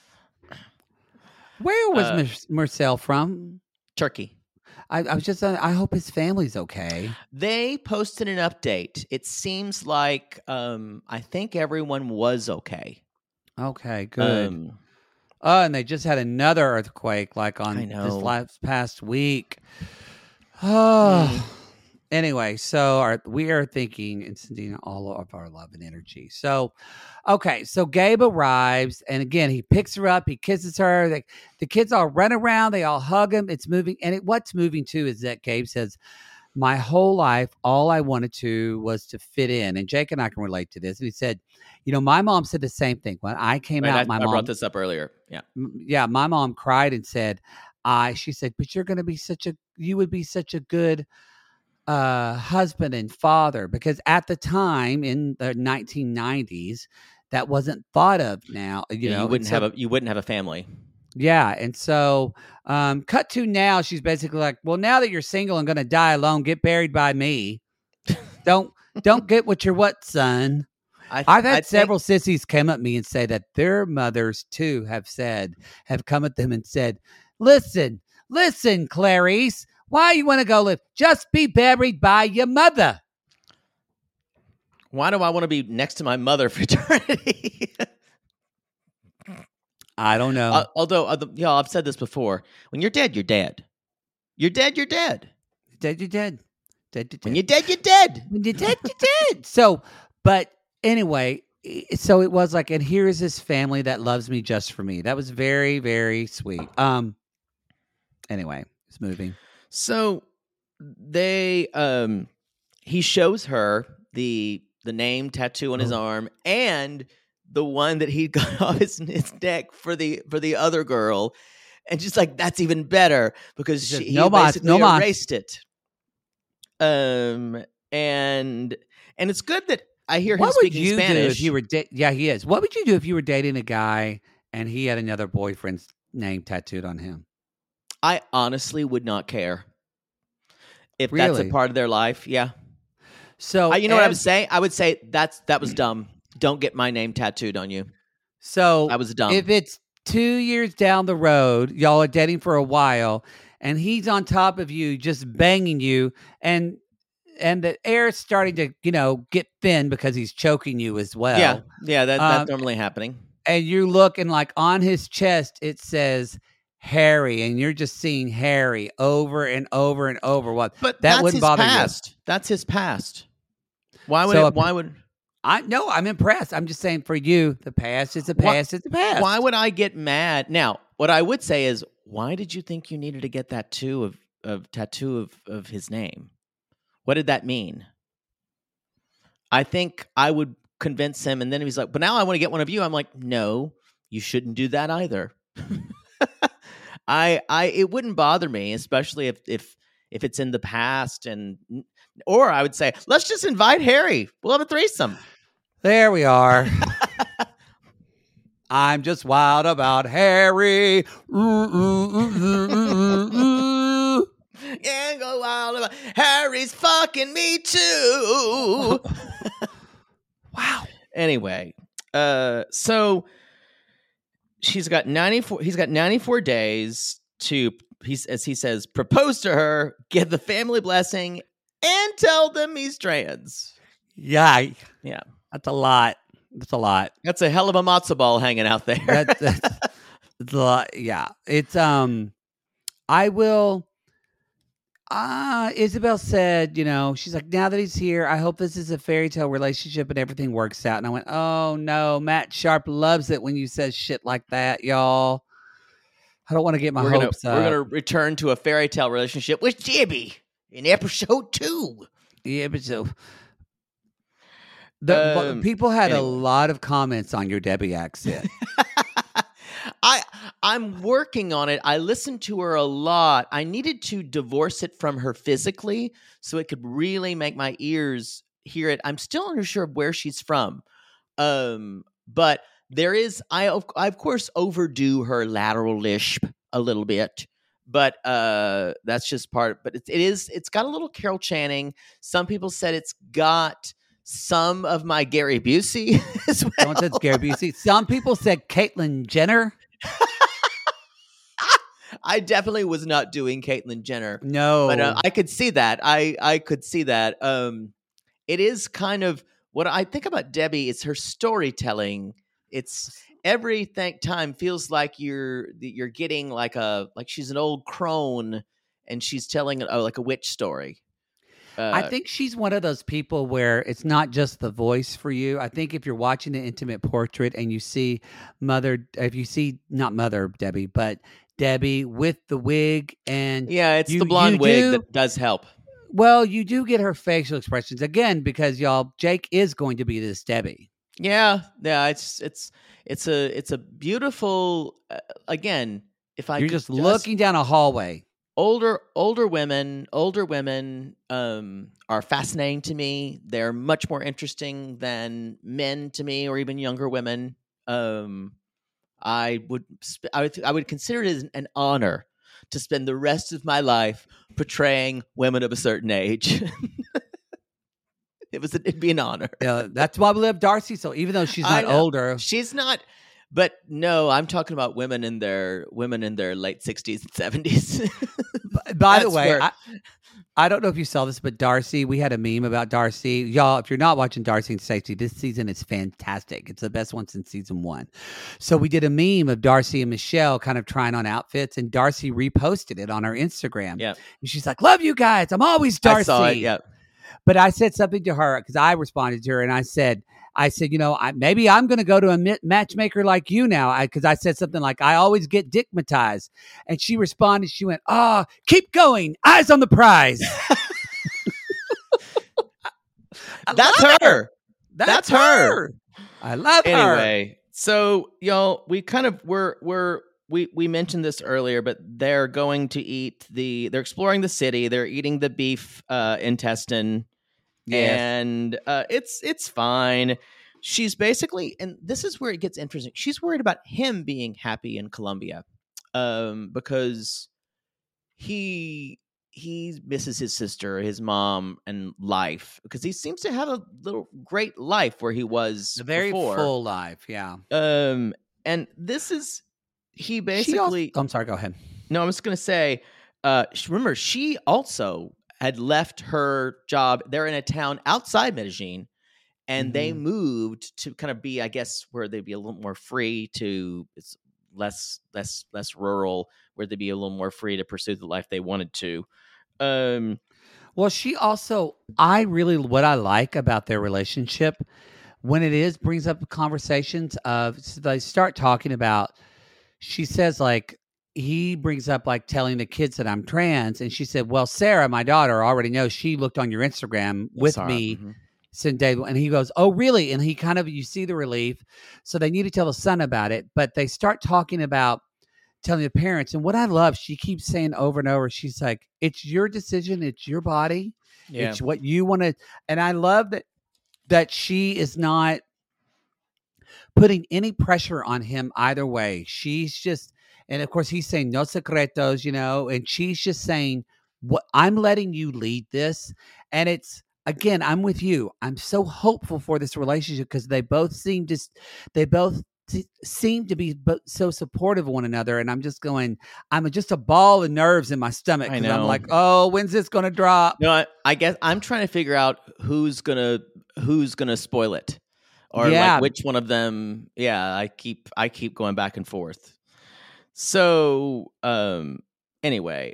Where was Marcel from? Turkey. I was just, I hope his family's okay. They posted an update. It seems like I think everyone was okay. Okay, good. And they just had another earthquake like on I this know. past week. Oh. Anyway, so we are thinking and sending all of our love and energy. So, okay, so Gabe arrives, and again, he picks her up, he kisses her. The kids all run around, they all hug him. It's moving, and what's moving too is that Gabe says, "My whole life, all I wanted to was to fit in." And Jake and I can relate to this. And he said, "You know, my mom said the same thing when I came Right, out. I My mom brought this up earlier. Yeah. yeah, my mom cried and said, she said, but you would be such a good husband and father, because at the time in the 1990s, that wasn't thought of now, you know, you wouldn't have a family. yeah. And so, cut to now, she's basically like, well, now that you're single and going to die alone, get buried by me. Don't get what you're what, son. I've had several sissies come at me and say that their mothers too have come at them and said, listen, Clarice, Why you want to go live? Just be buried by your mother. Why do I want to be next to my mother for eternity? I don't know. Although, y'all, I've said this before. When you're dead, you're dead. You're dead, you're dead. Dead, you're dead. Dead, you're dead. When you're dead, you're dead. When you're dead, you're dead. So, but anyway, so it was like, and here is this family that loves me just for me. That was very, very sweet. Anyway, it's moving. So they, he shows her the name tattoo on his arm and the one that he got off his neck for the other girl, and she's like, "That's even better," because he basically erased it. And it's good that I hear him speaking Spanish. Do if you were yeah, he is. What would you do if you were dating a guy and he had another boyfriend's name tattooed on him? I honestly would not care if that's a part of their life. Yeah. So you know what I would say? I would say that was dumb. Don't get my name tattooed on you. So that was dumb. If it's 2 years down the road, y'all are dating for a while, and he's on top of you, just banging you, and the air's starting to, get thin because he's choking you as well. Yeah, that's normally happening. And you're looking like on his chest, it says Harry, and you're just seeing Harry over and over and over. But that wouldn't bother you. That's his past. Why would? I'm impressed. I'm just saying, for you, the past is the past. It's the past. Why would I get mad? Now, what I would say is, why did you think you needed to get that tattoo of his name? What did that mean? I think I would convince him, and then he's like, "But now I want to get one of you." I'm like, "No, you shouldn't do that either." It wouldn't bother me, especially if it's in the past, or I would say, let's just invite Harry. We'll have a threesome. There we are. I'm just wild about Harry. Yeah, go wild about Harry's fucking me too. Wow. Anyway, so he's got 94 days to, as he says, propose to her, get the family blessing, and tell them he's trans. Yeah. That's a lot. That's a hell of a matzo ball hanging out there. That's a lot. Yeah. It's I will. Isabel said, she's like, now that he's here, I hope this is a fairy tale relationship and everything works out. And I went, oh no, Matt Sharp loves it when you say shit like that, y'all. I don't want to get my hopes up. We're gonna return to a fairy tale relationship with Debbie in episode 2. The episode. People had a lot of comments on your Debbie accent. I'm working on it. I listened to her a lot. I needed to divorce it from her physically so it could really make my ears hear it. I'm still unsure of where she's from. But there is, I of course overdo her lateral lisp a little bit, but that's just part. But it's got a little Carol Channing. Some people said it's got some of my Gary Busey as well. Someone said Gary Busey. Some people said Caitlyn Jenner. I definitely was not doing Caitlyn Jenner. No. But I could see that. I could see that. It is kind of what I think about Debbie. It's her storytelling. It's every time feels like you're getting like she's an old crone and she's telling like a witch story. I think she's one of those people where it's not just the voice for you. I think if you're watching an intimate portrait and you see not Mother Debbie, but Debbie with the wig, and it's the blonde wig that does help. Well, you do get her facial expressions again because y'all, Jake is going to be this Debbie. Yeah. It's a beautiful. Again, if I you're just looking down a hallway. Older women are fascinating to me. They're much more interesting than men to me, or even younger women. I would consider it an honor to spend the rest of my life portraying women of a certain age. It'd be an honor. That's why we love Darcy. So even though she's not older, she's not. But no, I'm talking about women in their late 60s and 70s. By the That's way, where- I don't know if you saw this, but Darcy, we had a meme about Darcy. Y'all, if you're not watching Darcy and Stacey, this season is fantastic. It's the best one since season 1. So we did a meme of Darcy and Michelle kind of trying on outfits, and Darcy reposted it on her Instagram. Yeah. And she's like, love you guys. I'm always Darcy. I saw it, yeah. But I said something to her because I responded to her, and I said, you know, maybe I'm going to go to a matchmaker like you now. Because I said something like, I always get dickmatized. And she responded, she went, keep going. Eyes on the prize. That's her. That's her. I love her. Anyway, so y'all, we kind of we mentioned this earlier, but they're going to they're exploring the city. They're eating the beef intestine. Yes. And it's fine. She's basically, and this is where it gets interesting. She's worried about him being happy in Colombia, because he misses his sister, his mom, and life. Because he seems to have a little great life where he was A very before. full life, yeah. And this is he basically. I'm sorry. Go ahead. No, I was going to say. Remember, she also had left her job. They're in a town outside Medellin, and they moved to kind of be, I guess, where they'd be a little more free to, it's less rural, where they'd be a little more free to pursue the life they wanted to. Well, she also, what I like about their relationship, when it brings up conversations of, so they start talking about, she says like, he brings up like telling the kids that I'm trans. And she said, well, Sarah, my daughter, already knows. She looked on your Instagram with Sarah, me since day one. And he goes, oh, really? And he kind of, you see the relief. So they need to tell the son about it. But they start talking about telling the parents. And what I love, she keeps saying over and over, she's like, it's your decision. It's your body. Yeah. It's what you want to. And I love that she is not putting any pressure on him either way. She's just, and of course, he's saying no secretos, you know, and she's just saying, "What I'm letting you lead this." And it's, again, I'm with you. I'm so hopeful for this relationship because they both seem to be so supportive of one another. And I'm just going, I'm just a ball of nerves in my stomach. I 'Cause I'm know. like, oh, when's this going to drop? No, I guess I'm trying to figure out who's gonna spoil it, or Yeah. like which one of them. Yeah, I keep going back and forth. So, anyway,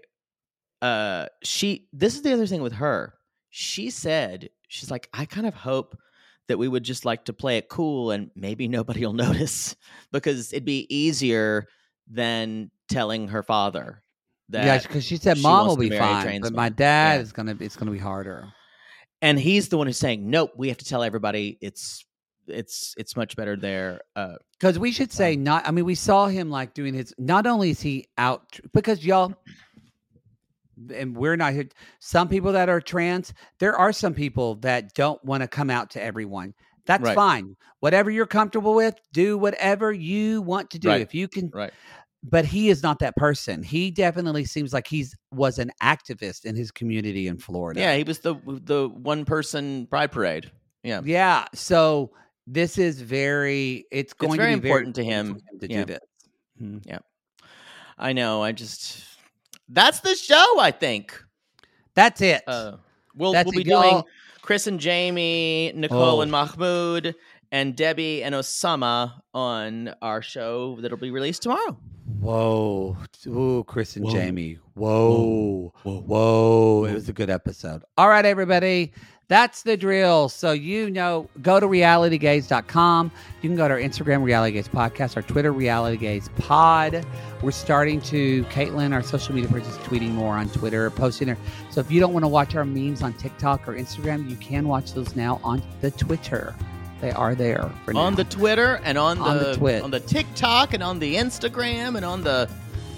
this is the other thing with her. She said, she's like, I kind of hope that we would just like to play it cool and maybe nobody will notice, because it'd be easier than telling her father that. Yeah, because she said she mom wants will to be marry a fine, trans but man. my dad Yeah. it's gonna be harder. And he's the one who's saying, nope, we have to tell everybody it's much better there. Because we should say not. I mean, we saw him like doing his. Not only is he out, because y'all, and we're not here. Some people that are trans, there are some people that don't want to come out to everyone. That's Right. fine. Whatever you're comfortable with, do whatever you want to do. Right. If you can, Right. But he is not that person. He definitely seems like was an activist in his community in Florida. Yeah, he was the one person pride parade. Yeah. Yeah. So this is it's going It's to very be important to him. to Yeah. do this. Mhm. Yeah. I know. That's the show, I think. That's it. We'll That's be it, y'all. doing Chris and Jamie, Nicole Oh. and Mahmoud, and Debbie and Osama on our show that'll be released tomorrow. Whoa. Ooh, Chris and Jamie. Whoa. Whoa. It was a good episode. All right, everybody. That's the drill. So, go to realitygaze.com. You can go to our Instagram, Reality Gaze Podcast, our Twitter, Reality Gaze Pod. We're starting to, Caitlin, our social media person, is tweeting more on Twitter, posting there. So if you don't want to watch our memes on TikTok or Instagram, you can watch those now on the Twitter. They are there for now. On the Twitter and on the Twit. on the TikTok and on the Instagram and on the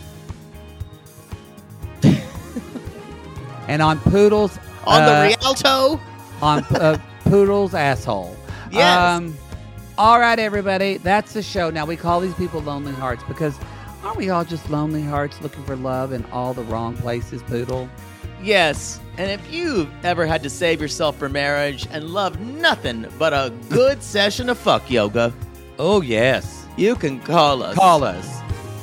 and on Poodle's the Rialto. on Poodle's asshole. Yes. All right, everybody. That's the show. Now, we call these people lonely hearts because aren't we all just lonely hearts looking for love in all the wrong places, Poodle? Yes. And if you've ever had to save yourself for marriage and love nothing but a good session of fuck yoga, Oh, yes. You can call us. Call us.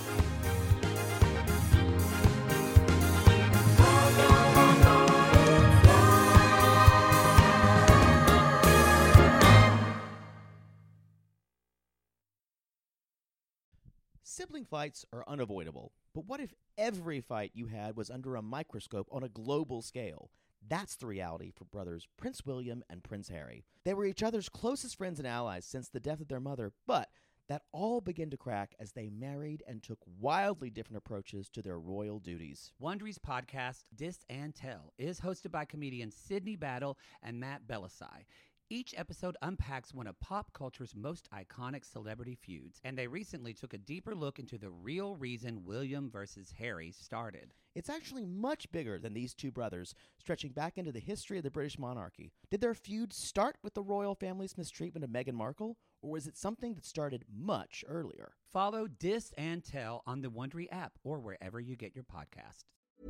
Sibling fights are unavoidable, but what if every fight you had was under a microscope on a global scale? That's the reality for brothers Prince William and Prince Harry. They were each other's closest friends and allies since the death of their mother, but that all began to crack as they married and took wildly different approaches to their royal duties. Wondery's podcast, Dis and Tell, is hosted by comedians Sydney Battle and Matt Belisai. Each episode unpacks one of pop culture's most iconic celebrity feuds, and they recently took a deeper look into the real reason William versus Harry started. It's actually much bigger than these two brothers, stretching back into the history of the British monarchy. Did their feud start with the royal family's mistreatment of Meghan Markle, or was it something that started much earlier? Follow Dis and Tell on the Wondery app or wherever you get your podcast.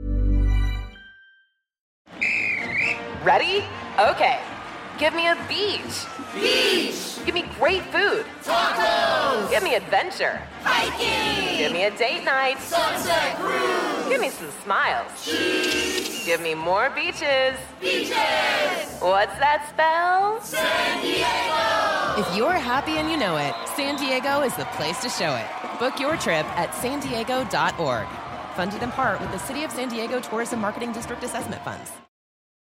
Ready? Okay. Give me a beach. Beach. Give me great food. Tacos. Give me adventure. Hiking. Give me a date night. Sunset cruise. Give me some smiles. Cheese. Give me more beaches. Beaches. What's that spell? San Diego. If you're happy and you know it, San Diego is the place to show it. Book your trip at sandiego.org. Funded in part with the City of San Diego Tourism Marketing District Assessment Funds.